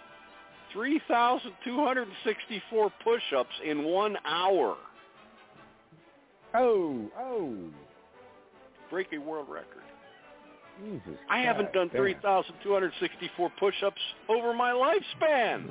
3,264 push-ups in 1 hour. Oh. Break a world record. Jesus I haven't done 3,264 push-ups over my lifespan.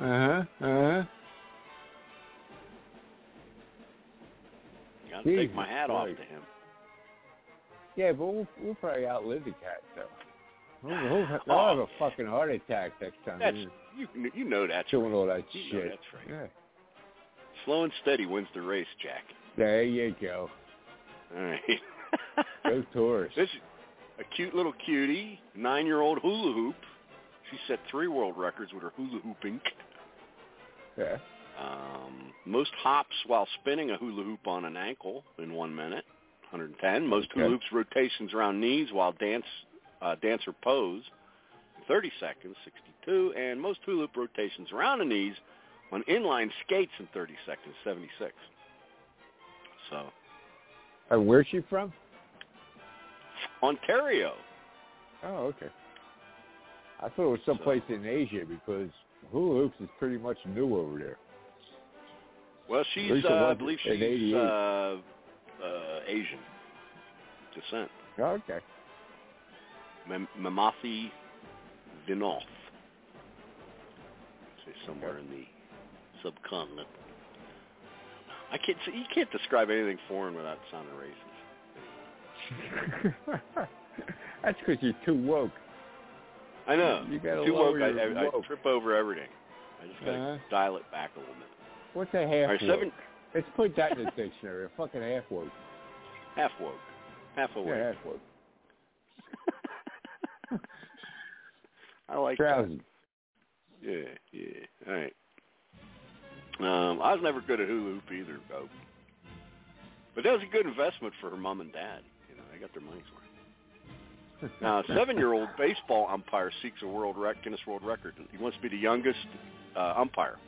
Got to take my hat off to him. Yeah, but we'll probably outlive the cat, though. He'll have a fucking heart attack next time. You know that's doing all that you shit. Know that's right. Yeah. Slow and steady wins the race, Jack. There you go. All right. Go Taurus. This is a cute little cutie, 9-year-old hula hoop. She set 3 world records with her hula hooping. Yeah. Most hops while spinning a hula hoop on an ankle in 1 minute, 110. Most hula hoops rotations around knees while dancer pose, 30 seconds, 62. And most hula hoop rotations around the knees on inline skates in 30 seconds, 76. So. And where's she from? Ontario. Oh, okay. I thought it was someplace in Asia because hula hoops is pretty much new over there. Well, I believe she's Asian descent. Oh, okay. Mamathi Vinoth. Say somewhere in the subcontinent. You can't describe anything foreign without sounding racist. That's because you're too woke. I know. You gotta too woke. I woke. trip over everything. I just gotta dial it back a little bit. What's a half right, woke? Let's put that in the dictionary. A fucking half woke. Half woke. Half awake. Yeah, half woke. I like Drowsy. that. Yeah. All right. I was never good at hula hoop either, though. But that was a good investment for her mom and dad. They got their money's worth. Now, a 7-year-old baseball umpire seeks a Guinness World Record. He wants to be the youngest umpire.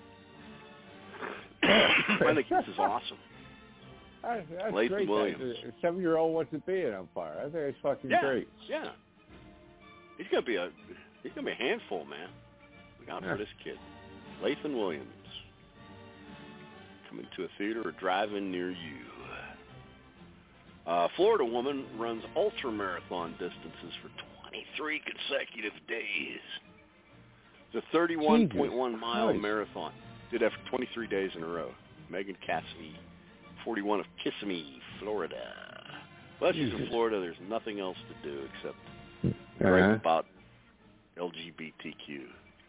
I think this is awesome. That's Lathan great. Williams. A 7-year-old wants to be an umpire. I think it's fucking great. Yeah. He's gonna be a handful, man. Look out for this kid, Lathan Williams. Coming to a theater or drive-in near you. Florida woman runs ultra-marathon distances for 23 consecutive days. It's a 31.1-mile marathon. Did that for 23 days in a row. Megan Cassidy, 41 of Kissimmee, Florida. Well, she's in Florida. There's nothing else to do except write about LGBTQ.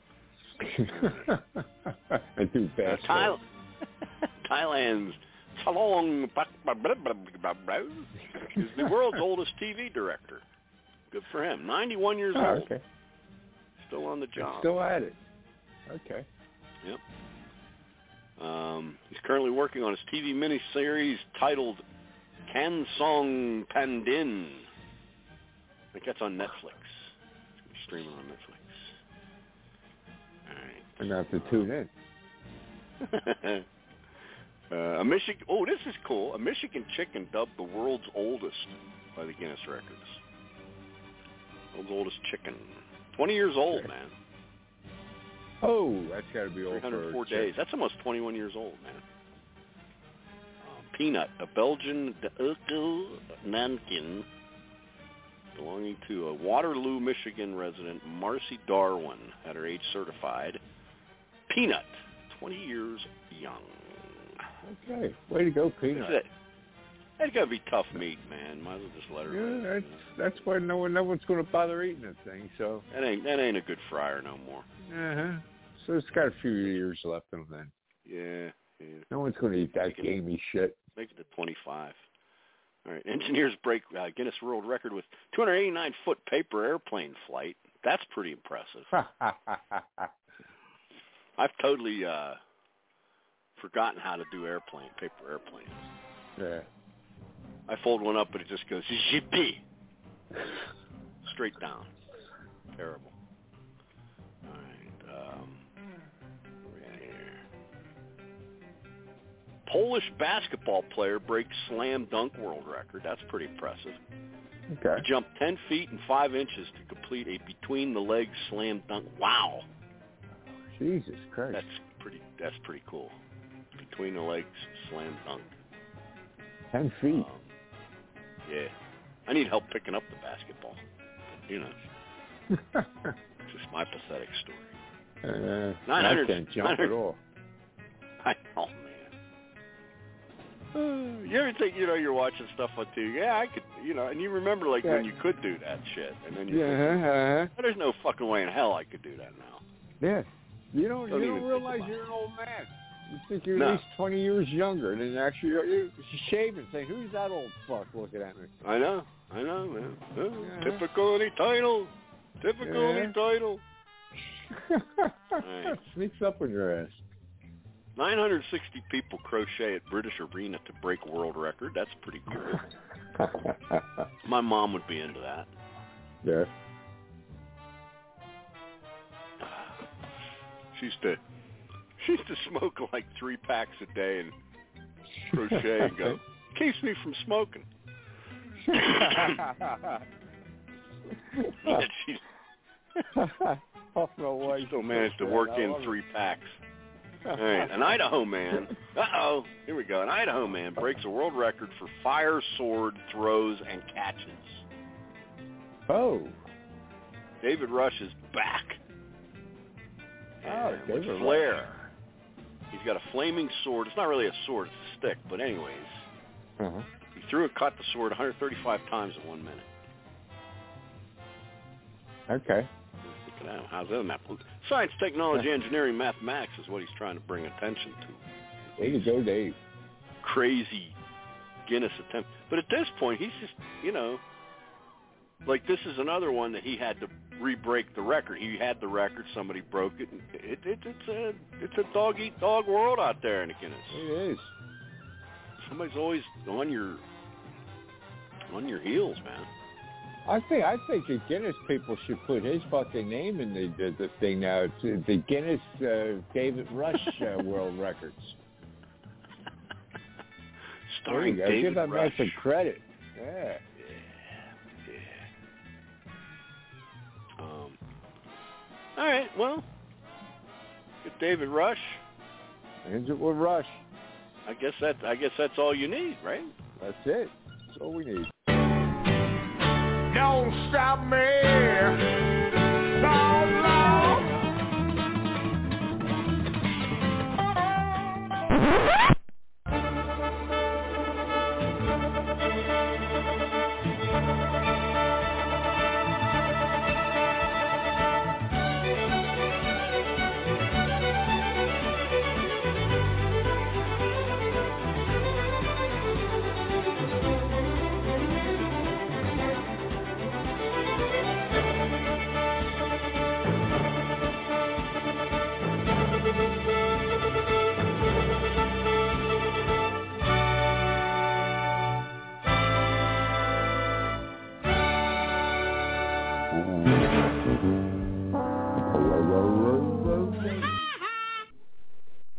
I do best. Thailand's Chalong is the world's oldest TV director. Good for him. 91 years old. Okay. Still on the job. Still at it. Okay. Yep. He's currently working on his TV miniseries titled Kansong Pandin. I think that's on Netflix. It's streaming on Netflix. I'm going to have to tune in. A Michigan. Oh, this is cool. A Michigan chicken dubbed the world's oldest by the Guinness records. World's oldest chicken. 20 years old, man. Oh, that's got to be old. 304 days. That's almost 21 years old, man. Peanut, a Belgian Nankin, belonging to a Waterloo, Michigan resident, Marcy Darwin, had her age certified. Peanut, 20 years young. Okay, way to go, Peanut. That's got to be tough meat, man. Might as well just let her. Yeah, that's why no one's going to bother eating that thing. So that ain't a good fryer no more. So it's got a few years left in then. Yeah. No one's going to eat that gamey shit. Make it to 25. All right. Engineers break Guinness World Record with 289-foot paper airplane flight. That's pretty impressive. I've totally forgotten how to do paper airplanes. Yeah. I fold one up, but it just goes zippy, straight down. Terrible. All right. What we got here? Polish basketball player breaks slam dunk world record. That's pretty impressive. Okay. He jumped 10 feet and 5 inches to complete a between-the-legs slam dunk. Wow. Jesus Christ. That's pretty cool. Between-the-legs slam dunk. 10 feet. Yeah. I need help picking up the basketball. But, it's just my pathetic story. 900, I can't jump at all. I know, man. You ever think, you're watching stuff on TV? Yeah, I could, and you remember, when you could do that shit. And then there's no fucking way in hell I could do that now. Yeah. You don't realize you're an old man. You think you're at least 20 years younger, and then actually you're shaving, saying, "Who's that old fuck looking at me?" I know, man. Typical any title. Any title. Right. Sneaks up on your ass. 960 people crochet at British Arena to break world record. That's pretty cool. My mom would be into that. Yeah. She used to smoke like 3 packs a day and crochet and go, keeps me from smoking. She still managed to work in 3 packs. All right, an Idaho man. Here we go. An Idaho man breaks a world record for fire sword throws and catches. Oh. David Rush is back. With David flair. Rush. He's got a flaming sword. It's not really a sword, it's a stick, but anyways. He threw and cut the sword 135 times in 1 minute. Okay. How's that? Science, technology, engineering, mathematics is what he's trying to bring attention to. Way to go, Dave. Crazy Guinness attempt. But at this point, he's just, this is another one that he had to re-break the record. He had the record, somebody broke it. And it's a dog-eat-dog world out there in the Guinness. It is. Somebody's always on your heels, man. I think the Guinness people should put his fucking name in the thing now. It's the Guinness David Rush World Records. Starring there you go. David Give that Rush. man some credit. Yeah. All right, well, get David Rush. Ends it with Rush. I guess that's all you need, right? That's it. That's all we need. Don't stop me. No, no.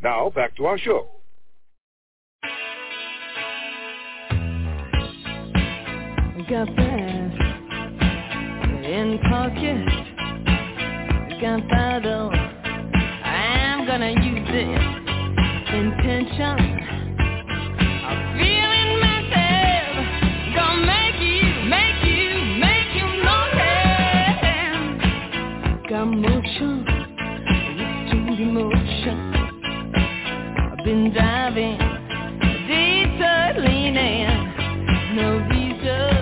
Now, back to our show. Got that in pocket, got that I'm gonna use it. Intention, I'm feeling myself, gonna make you notice. Got motion, it's to emotion. I've been diving, deep leaning, no reason.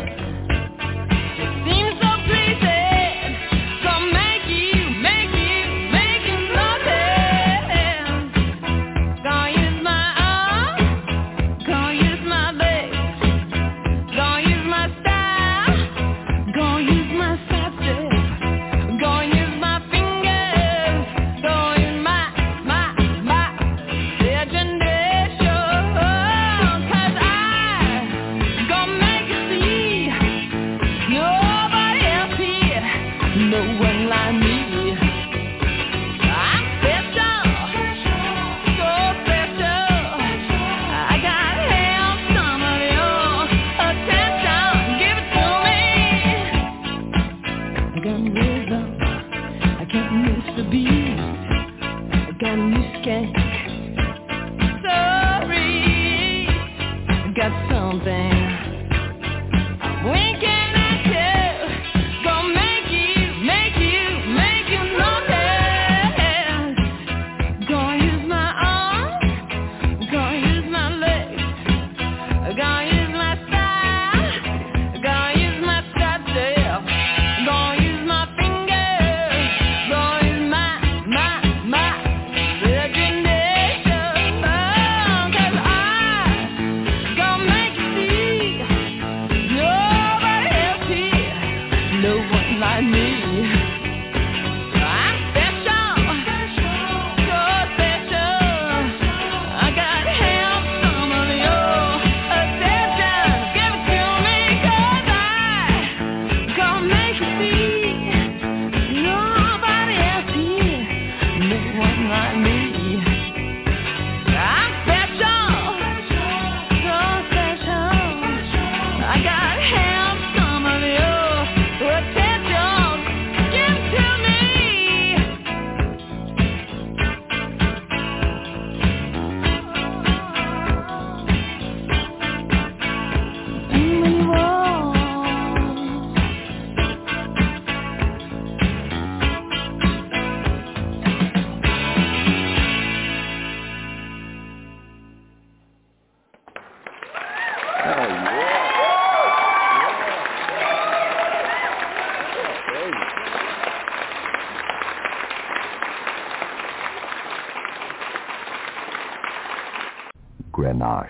Grenache.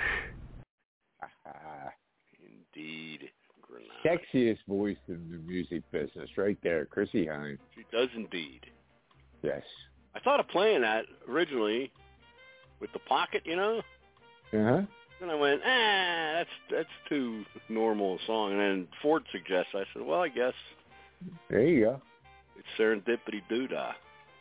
Indeed. Grenache. Sexiest voice in the music business right there, Chrissie Hynde. She does indeed. Yes. I thought of playing that originally with the pocket, you know? Uh-huh. Then I went, that's too normal a song. And then Ford suggests, I said, well, I guess. There you go. It's Serendipity Doodah.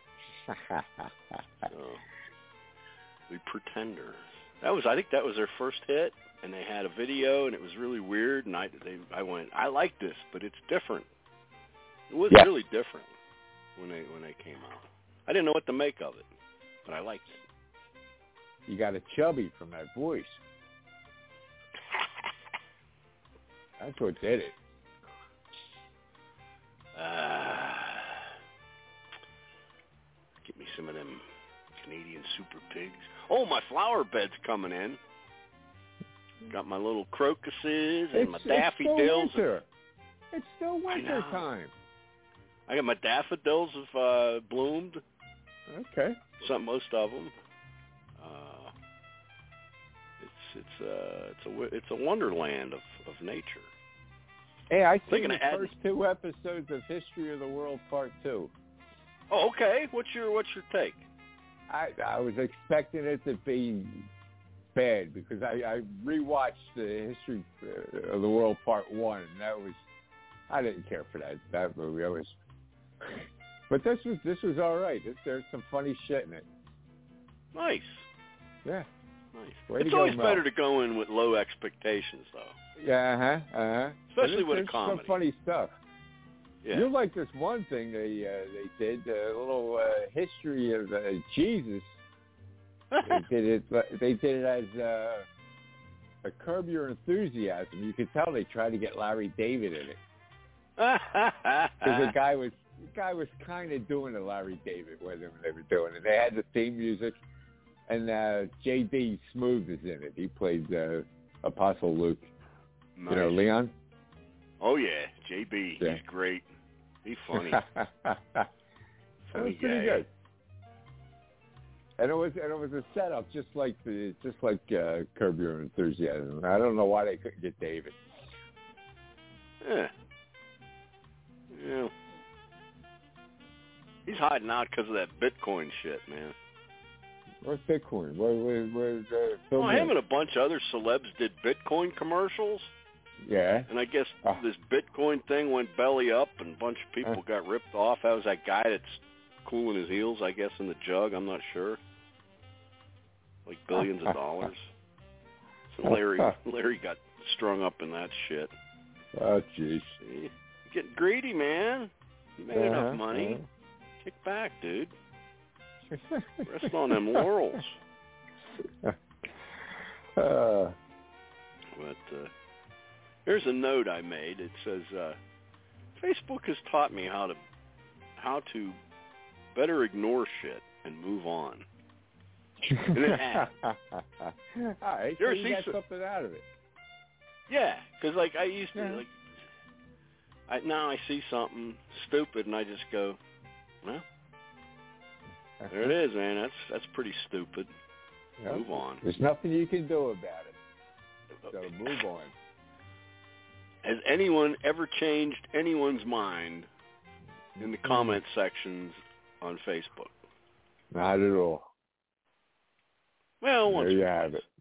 So, The Pretenders. I think that was their first hit, and they had a video, and it was really weird, and I went, I like this, but it's different. It was really different when they came out. I didn't know what to make of it, but I liked it. You got a chubby from that voice. That's what did it. Get me some of them Canadian super pigs. Oh, my flower bed's coming in. Got my little crocuses and my daffodils. It's still winter time. I got my daffodils have bloomed. Okay. Most of them. It's a wonderland of nature. Hey, I seen the first 2 episodes of History of the World Part 2. Oh, okay. What's your take? I was expecting it to be bad because I rewatched the History of the World Part 1, and I didn't care for that movie. But this was all right. There's some funny shit in it. Nice. Yeah. Nice. Way It's to always go, better Mel. to go in with low expectations, though. Yeah, Especially with a there's comedy. some funny stuff. Yeah. You like this one thing they did, a little history of Jesus. They did it as a Curb Your Enthusiasm. You could tell they tried to get Larry David in it. Because the guy was kind of doing a Larry David with him when they were doing it. They had the theme music, and J.D. Smooth is in it. He plays Apostle Luke. Nice. You know, Leon? Oh, yeah. J.B. Yeah. He's great. He's funny. It was pretty good. And it was a setup just like Curb Your Enthusiasm. I don't know why they couldn't get David. Yeah. He's hiding out because of that Bitcoin shit, man. Where's Bitcoin? Where's him and a bunch of other celebs did Bitcoin commercials. Yeah. And I guess this Bitcoin thing went belly up and a bunch of people got ripped off. That was that guy that's cooling his heels, I guess, in the jug. I'm not sure. Like billions of dollars. So Larry got strung up in that shit. Oh, jeez. See? Getting greedy, man. You made enough money. Kick back, dude. Rest on them laurels. But here's a note I made. It says, Facebook has taught me how to better ignore shit and move on. And it has. All right, so you got something out of it. Yeah, because like I used to now I see something stupid and I just go, well, there it is, man. That's pretty stupid. Yep. Move on. There's nothing you can do about it. So move on. Has anyone ever changed anyone's mind in the comment sections on Facebook? Not at all. Well, there you have it.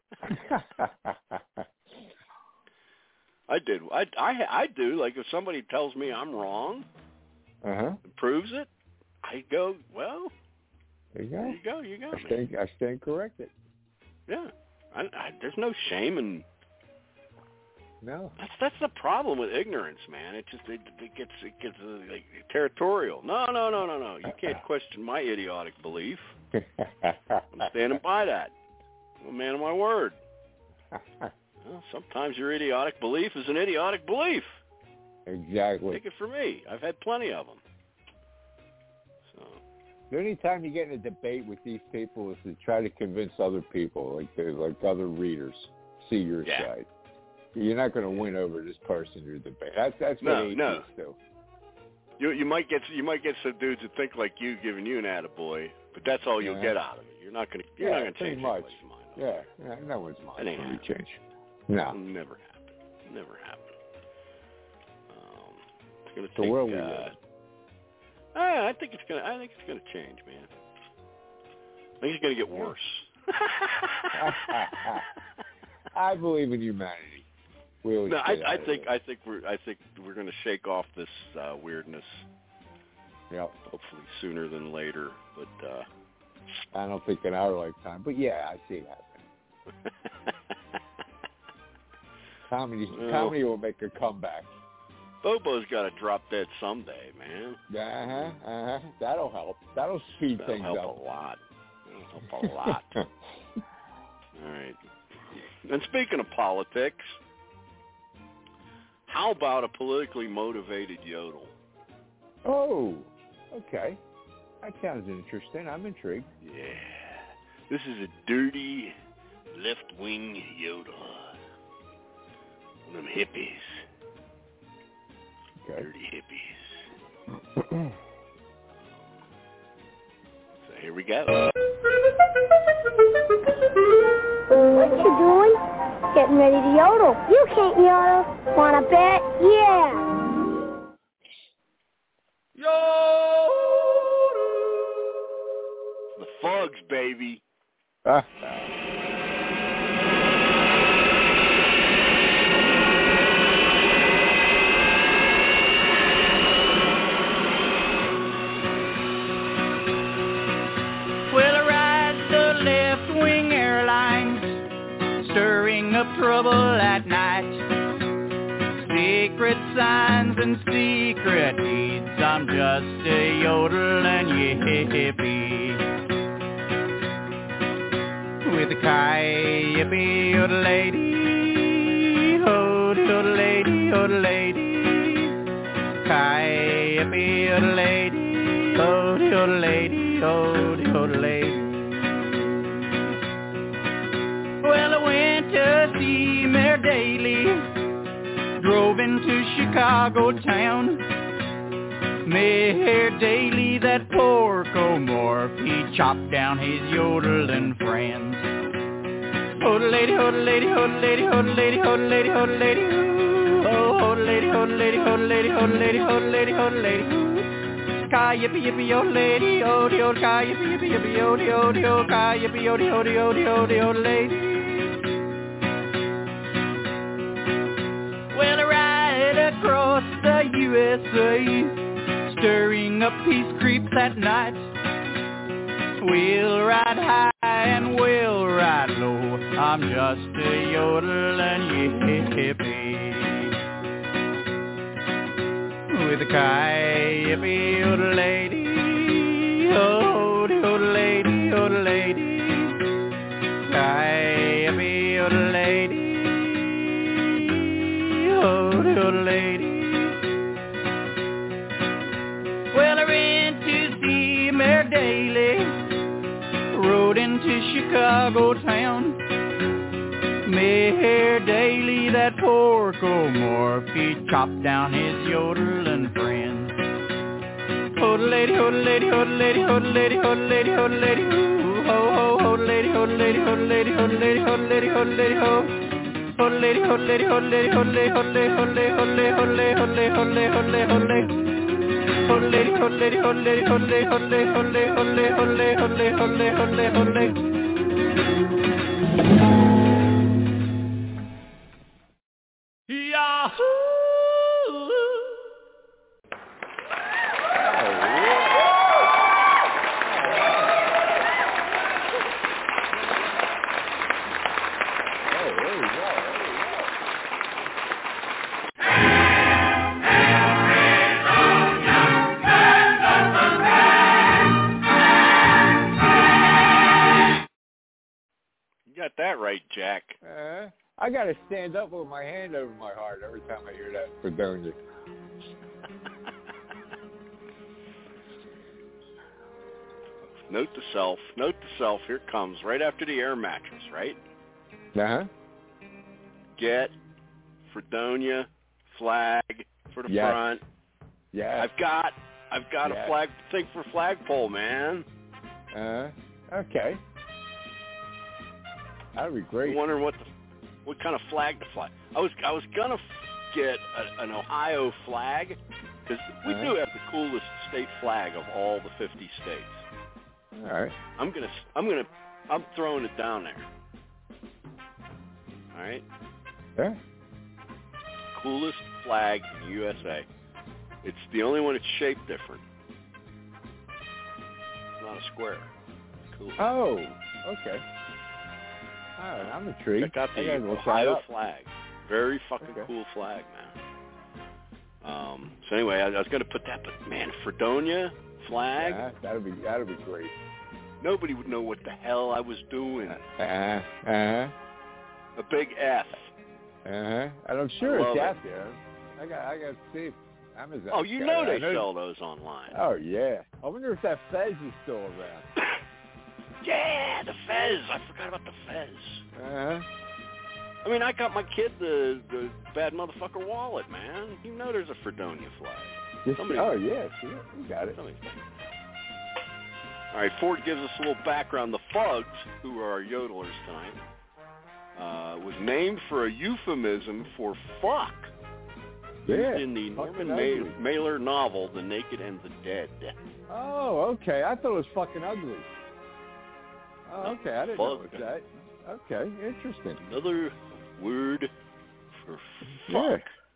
I did. I do. Like if somebody tells me I'm wrong, and proves it, I go, well, there you go. You go. I stand corrected. Yeah. There's no shame in. No. That's the problem with ignorance, man. It gets like territorial. No. You can't question my idiotic belief. I'm standing by that. I'm a man of my word. Well, sometimes your idiotic belief is an idiotic belief. Exactly. Take it from me. I've had plenty of them. So. The only time you get in a debate with these people is to try to convince other people, like other readers, see your side. You're not going to win over this person you're debating. That's what atheists do. You might get some dudes that think like you, giving you an attaboy, but that's all you'll get out of it. You're not going to change anybody's mind. Yeah, no one's mind ain't will happen. Change. No, it'll never happen. It's going to take. So where we live? I think it's going to change, man. I think it's going to get worse. I believe in humanity. I think we're going to shake off this weirdness. Yep. Hopefully sooner than later, but I don't think in our lifetime. But yeah, I see it happening. Comedy will make a comeback. Bobo's got to drop dead someday, man. That'll help. That'll speed things up. That'll help a lot. All right. And speaking of politics, how about a politically motivated yodel? Oh, okay. That sounds interesting. I'm intrigued. Yeah. This is a dirty left-wing yodel. One of them hippies. Okay. Dirty hippies. So here we go. What you doing? Getting ready to yodel. You can't yodel. Wanna bet? Yeah. The Fugs, baby. Well, I ride the left wing of trouble at night. Secret signs and secret deeds, I'm just a yodeling yippee. With a ki-yippee, yodel-lady, yodel-lady, yodel-lady. Ki-yippee, yodel-lady, yodel-lady, yodel-lady. Well, I went to see Mayor Daley, drove into Chicago town. Mayor Daley, that porco morph, he chopped down his yodeling friends. Hodel-lady, hodel-lady, hodel-lady, hodel-lady, hodel-lady, hodel-lady, oh, hodel-lady, hodel-lady, hodel-lady, hodel-lady, hodel-lady, hodel-lady. Ki-yippee-yippee, yodel-lady, odi-odi, ki-yippee-yippee-yippee, odi-odi, ki-yippee-odi, odi-odi, odi-odi, odi-lady. Well, I ride across the USA, stirring up peace creeps at night. We'll ride high and we'll ride low, I'm just a yodeling yippee. With a ki-yippee, yodel-lady, yodel-lady, yodel-lady. Ki-yippee, yodel-lady, yodel-lady. Well, I went to see Mayor Daley, rode into Chicago town. Mayor Daley, that porco morph, he chopped down his yodeling friends. Hodel-lady, hodel-lady, hodel-lady, hodel-lady, hodel-lady, hodel-lady, ho, ho, hodel-lady, hodel-lady, hodel-lady, hodel-lady, hodel-lady, hodel-lady, ho. Hodel-lady, hodel-lady, hodel-lady, hodel-lady, hodel-lady, hodel-lady, hodel-lady, hodel-lady, hodel-lady, hodel-lady, hodel-lady. Hodel-lady, hodel-lady, hodel-lady, hodel-lady, hodel-lady, hodel-lady, hodel-lady, hodel-lady, hodel-lady, hodel-lady, hodel-lady, hodel-lady. Yahoo! You got that right, Jack. I got to stand up with my hand over my heart every time I hear that Fredonia. Note to self, here it comes, right after the air mattress, right? Uh-huh. Get Fredonia flag for the front. Yeah. I've got a flag thing for flagpole, man. Okay. That'd be great. I'm wondering what kind of flag to fly. I was gonna get an Ohio flag because we do have the coolest state flag of all the 50 states. All right. I'm throwing it down there. All right. Yeah. Coolest flag in the USA. It's the only one that's shaped different. It's not a square. Cool. Oh, okay. All right, I'm intrigued. Check out the Ohio flag. Very fucking cool flag, man. So anyway, I was going to put that, but man, Fredonia flag. Yeah, that'd be great. Nobody would know what the hell I was doing. A big F. And I'm sure it's out there. I got to see Amazon. Oh, you know they sell those online. Oh yeah. I wonder if that Fez is still around. Yeah, the Fez. I forgot about the Fez. I mean, I got my kid the bad motherfucker wallet, man. You know there's a Fredonia flag. Oh, yes. You got it. All right, Ford gives us a little background. The Fugs, who are our yodelers tonight, was named for a euphemism for fuck. Used in the Norman Mailer novel, The Naked and the Dead. Oh, okay. I thought it was fucking ugly. Oh, okay. I didn't know it was that. Okay, interesting. Another word for fuck. Yeah.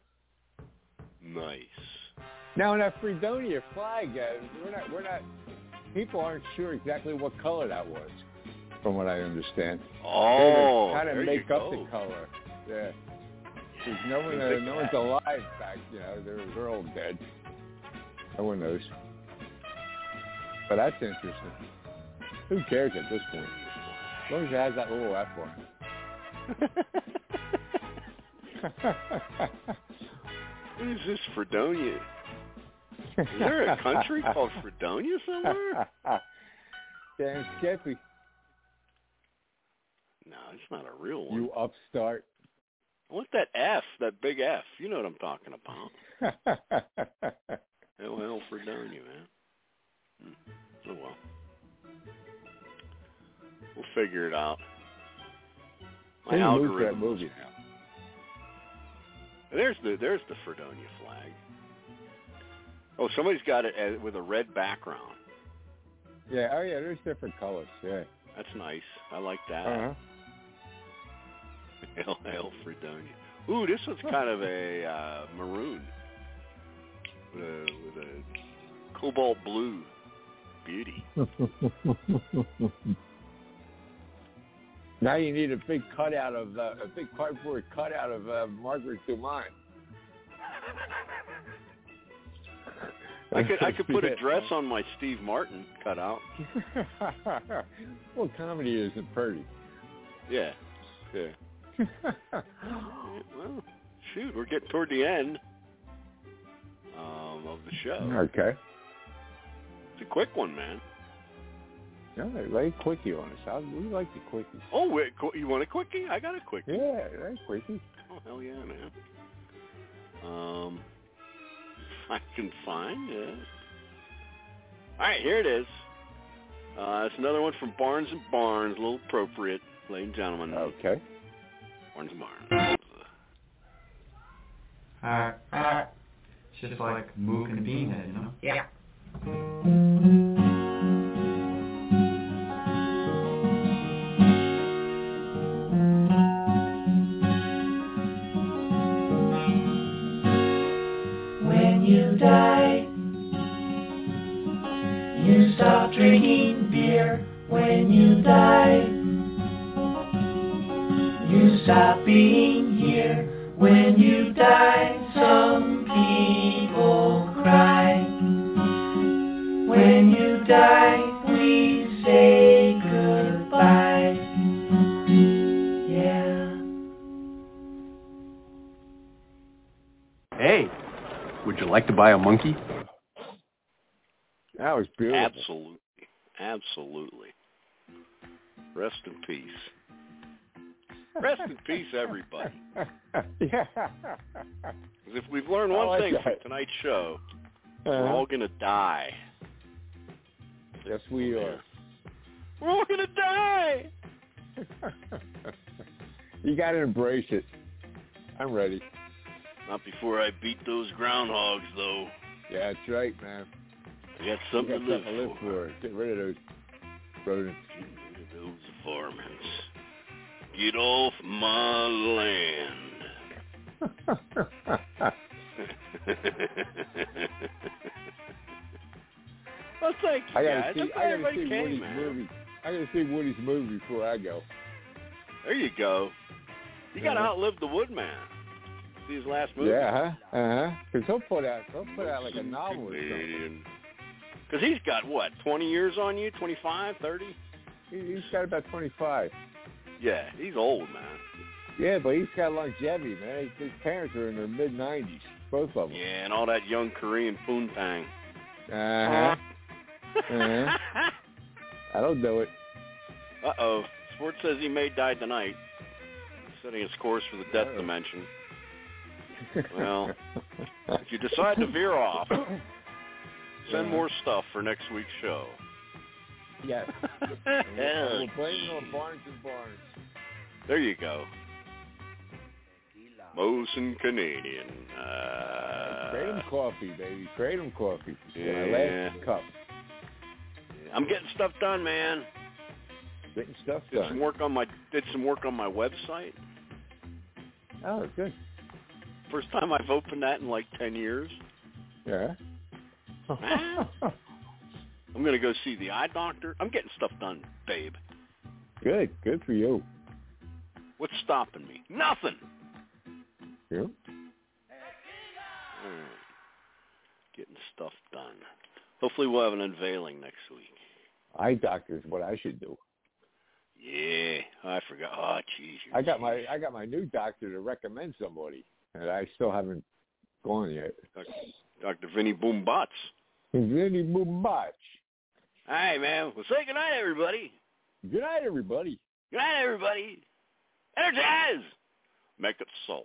Nice. Now, in that Fredonia flag, we're not. People aren't sure exactly what color that was. from what I understand. Oh, kind of there make you up go. the color. Yeah. Because no one's alive back, they're all dead. No one knows. But that's interesting. Who cares at this point? As long as it has that little F on it. What is this, Fredonia? Is there a country called Fredonia somewhere? Damn Skippy. No, it's not a real one. You upstart. I want that F, that big F. You know what I'm talking about. Hell, Fredonia, man. Oh, well. We'll figure it out. My algorithm. Movie now. There's the Fredonia flag. Oh, somebody's got it with a red background. Yeah. Oh, yeah. There's different colors. Yeah. That's nice. I like that. Uh-huh. Hail Fredonia. Ooh, this one's kind of a maroon with a cobalt blue beauty. Now you need a big cardboard cutout of Margaret Dumont. I could put a dress on my Steve Martin cutout. Well, comedy isn't pretty. Yeah. Well, shoot, we're getting toward the end of the show. Okay. It's a quick one, man. Yeah, lay a quickie on us. We like the quickies. Oh, wait, you want a quickie? I got a quickie. Yeah, lay a quickie. Oh, hell yeah, man. I can find it. All right, here it is. It's another one from Barnes & Barnes, a little appropriate, ladies and gentlemen. Okay. Barnes & Barnes. It's just like Mook and Beanhead, you know? Yeah. When you die, you stop drinking beer. When you die, you stop being here. When you die, some people cry. When you die, we say goodbye. Yeah. Hey, would you like to buy a monkey? That was beautiful. Absolutely. Rest in peace. Rest in peace, everybody. Yeah. If we've learned one thing from tonight's show, we're all going to die. Yes, we are. We're all going to die. You got to embrace it. I'm ready. Not before I beat those groundhogs, though. Yeah, that's right, man. I got something to live for. Get rid of those rodents. Get rid of those varmints. Get off my land. Well, thank you, guys. I gotta see Woody's movie. I gotta see Woody's movie before I go. There you go. You gotta outlive the Woodman. See his last movie. Yeah, Because he'll put out like a novel or something. Because he's got, 20 years on you? 25, 30? He's got about 25. Yeah, he's old, man. Yeah, but he's got longevity, man. His parents are in their mid-90s, both of them. Yeah, and all that young Korean poontang. That'll do it. Uh-oh. Sports says he may die tonight. Setting his course for the death dimension. Well, if you decide to veer off, send more stuff for next week's show. Yes. We'll blame it on Barnes & Barnes. There you go. Mosin Canadian. Kratom coffee, baby. Kratom coffee. Yeah. My last cup. I'm getting stuff done, man. Getting stuff did done. Did some work on my website. Oh, good. First time I've opened that in like 10 years. Yeah. I'm going to go see the eye doctor. I'm getting stuff done, babe. Good for you. What's stopping me? Nothing. Yeah. Getting stuff done. Hopefully we'll have an unveiling next week. Eye doctor is what I should do. Yeah, I forgot. Oh, jeez. I got my new doctor to recommend somebody, and I still haven't gone yet. Dr. Vinny Boombots. Vinny Boombots. All right, man. Well, say good night, everybody. Good night, everybody. Good night, everybody. Energize. Make it so.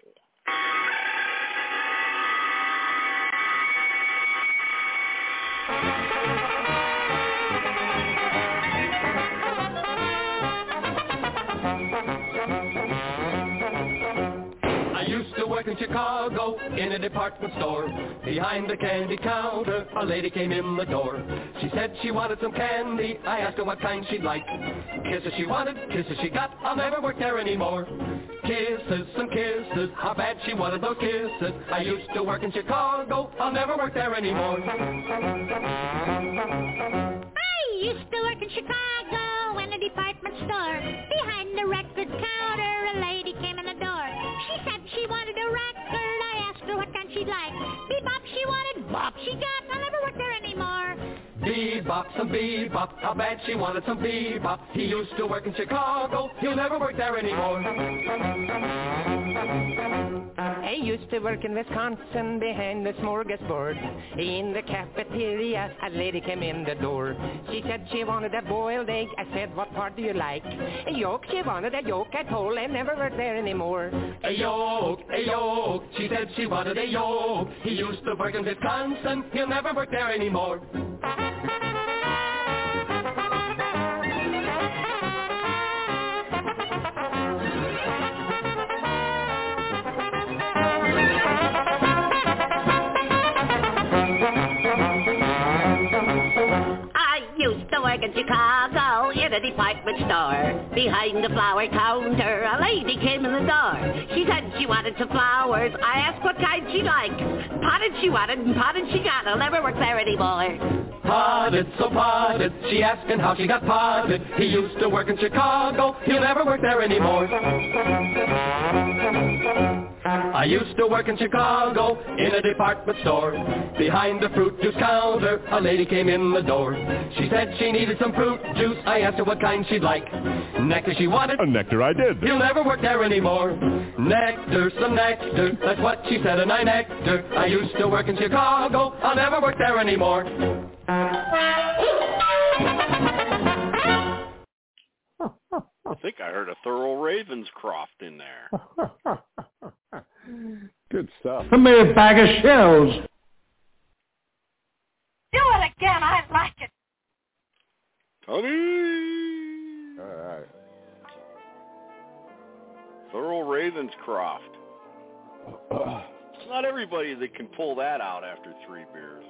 I used to work in Chicago in a department store. Behind the candy counter, a lady came in the door. She said she wanted some candy. I asked her what kind she'd like. Kisses she wanted, kisses she got. I'll never work there anymore. Kisses and kisses, how bad she wanted those kisses. I used to work in Chicago. I'll never work there anymore. I used to work in Chicago in a department store. Behind the record counter, a lady came in the door. She said she wanted a record. I asked her what kind she'd like. Bebop she wanted, bop she got. I'll never work there anymore. Bebop, some bebop, how bad she wanted some bebop. He used to work in Chicago, he'll never work there anymore. I used to work in Wisconsin behind the smorgasbord. In the cafeteria, a lady came in the door. She said she wanted a boiled egg. I said, what part do you like? A yolk, she wanted a yolk. I told her I never work there anymore. A yolk, she said she wanted a yolk. He used to work in Wisconsin, he'll never work there anymore. Work in Chicago in a department store. Behind the flower counter, a lady came in the door. She said she wanted some flowers. I asked what kind she'd like. Potted she wanted and potted she got. I'll never work there anymore. Potted, so potted. She asked him how she got potted. He used to work in Chicago. He'll never work there anymore. I used to work in Chicago in a department store. Behind the fruit juice counter, a lady came in the door. She said she needed some fruit juice. I asked her what kind she'd like. Nectar she wanted. A nectar I did. He'll never work there anymore. Nectar, some nectar. That's what she said, and I nectar. I used to work in Chicago. I'll never work there anymore. I think I heard a thorough Ravenscroft in there. Good stuff. Send me a bag of shells. Do it again. I like it. Tony. All right. Thorough Ravenscroft. It's not everybody that can pull that out after 3 beers.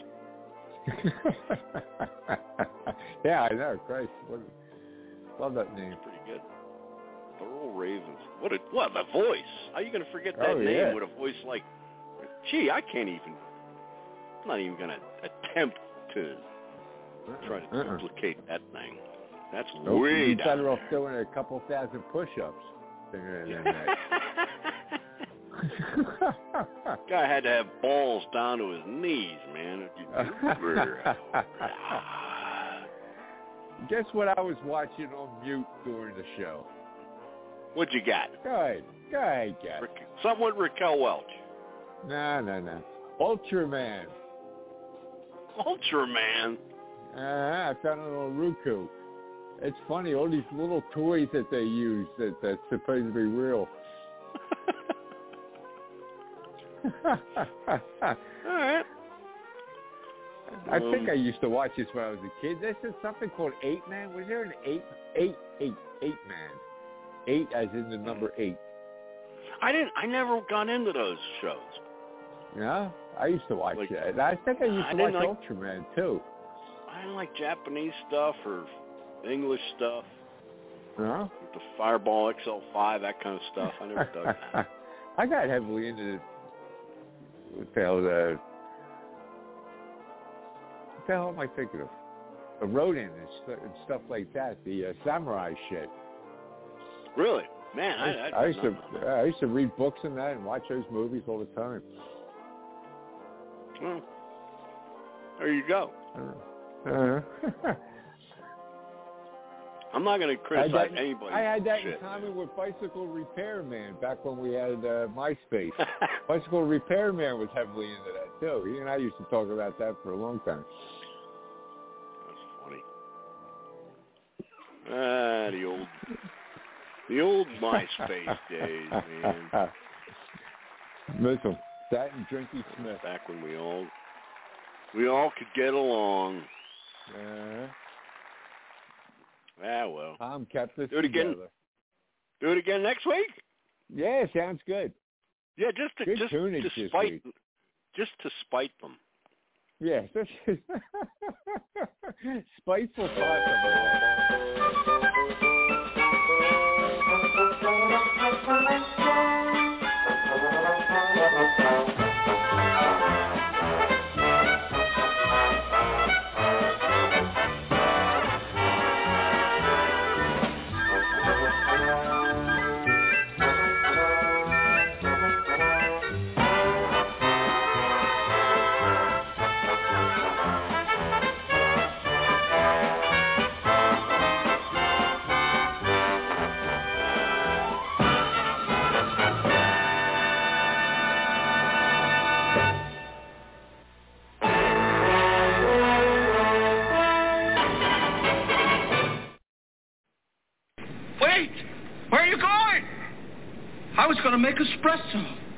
Yeah, I know. Christ. Love that name. Pretty good. Thorough Ravens. What a voice. How are you going to forget that name yeah. with a voice like... Gee, I can't even... I'm not even going to attempt to try to duplicate that thing. That's way down better there. off doing a couple thousand push-ups than that. Guy had to have balls down to his knees, man. Guess what I was watching on mute during the show? What'd you got? Go ahead, guess. Something with Raquel Welch. No. Ultraman. Ultraman? I found it on Roku. It's funny, all these little toys that they use that's supposed to be real. All right. I think I used to watch this when I was a kid. This is something called 8-Man. Was there an 8-Man? 8 as in the number 8. I never got into those shows. Yeah, I used to watch that. I think I used to watch Ultraman too. I didn't like Japanese stuff or English stuff. Yeah. With the Fireball XL5, that kind of stuff. I never dug that. I got heavily into what the hell am I thinking of? The Ronin and stuff like that. The samurai shit. Really? Man, I used to read books and that and watch those movies all the time. Well, there you go. I'm not going to criticize anybody. I had that in common with Bicycle Repairman back when we had MySpace. Bicycle Repairman was heavily into that, too. He and I used to talk about that for a long time. That's funny. The old MySpace days, man. Listen, that and Drinky Smith. Back when we all could get along. Well. Tom kept us Do it again. together. Do it again next week? Yeah, sounds good. Yeah, just to spite them. Yeah, spiteful thoughts. Wait! Where are you going? I was going to make espresso.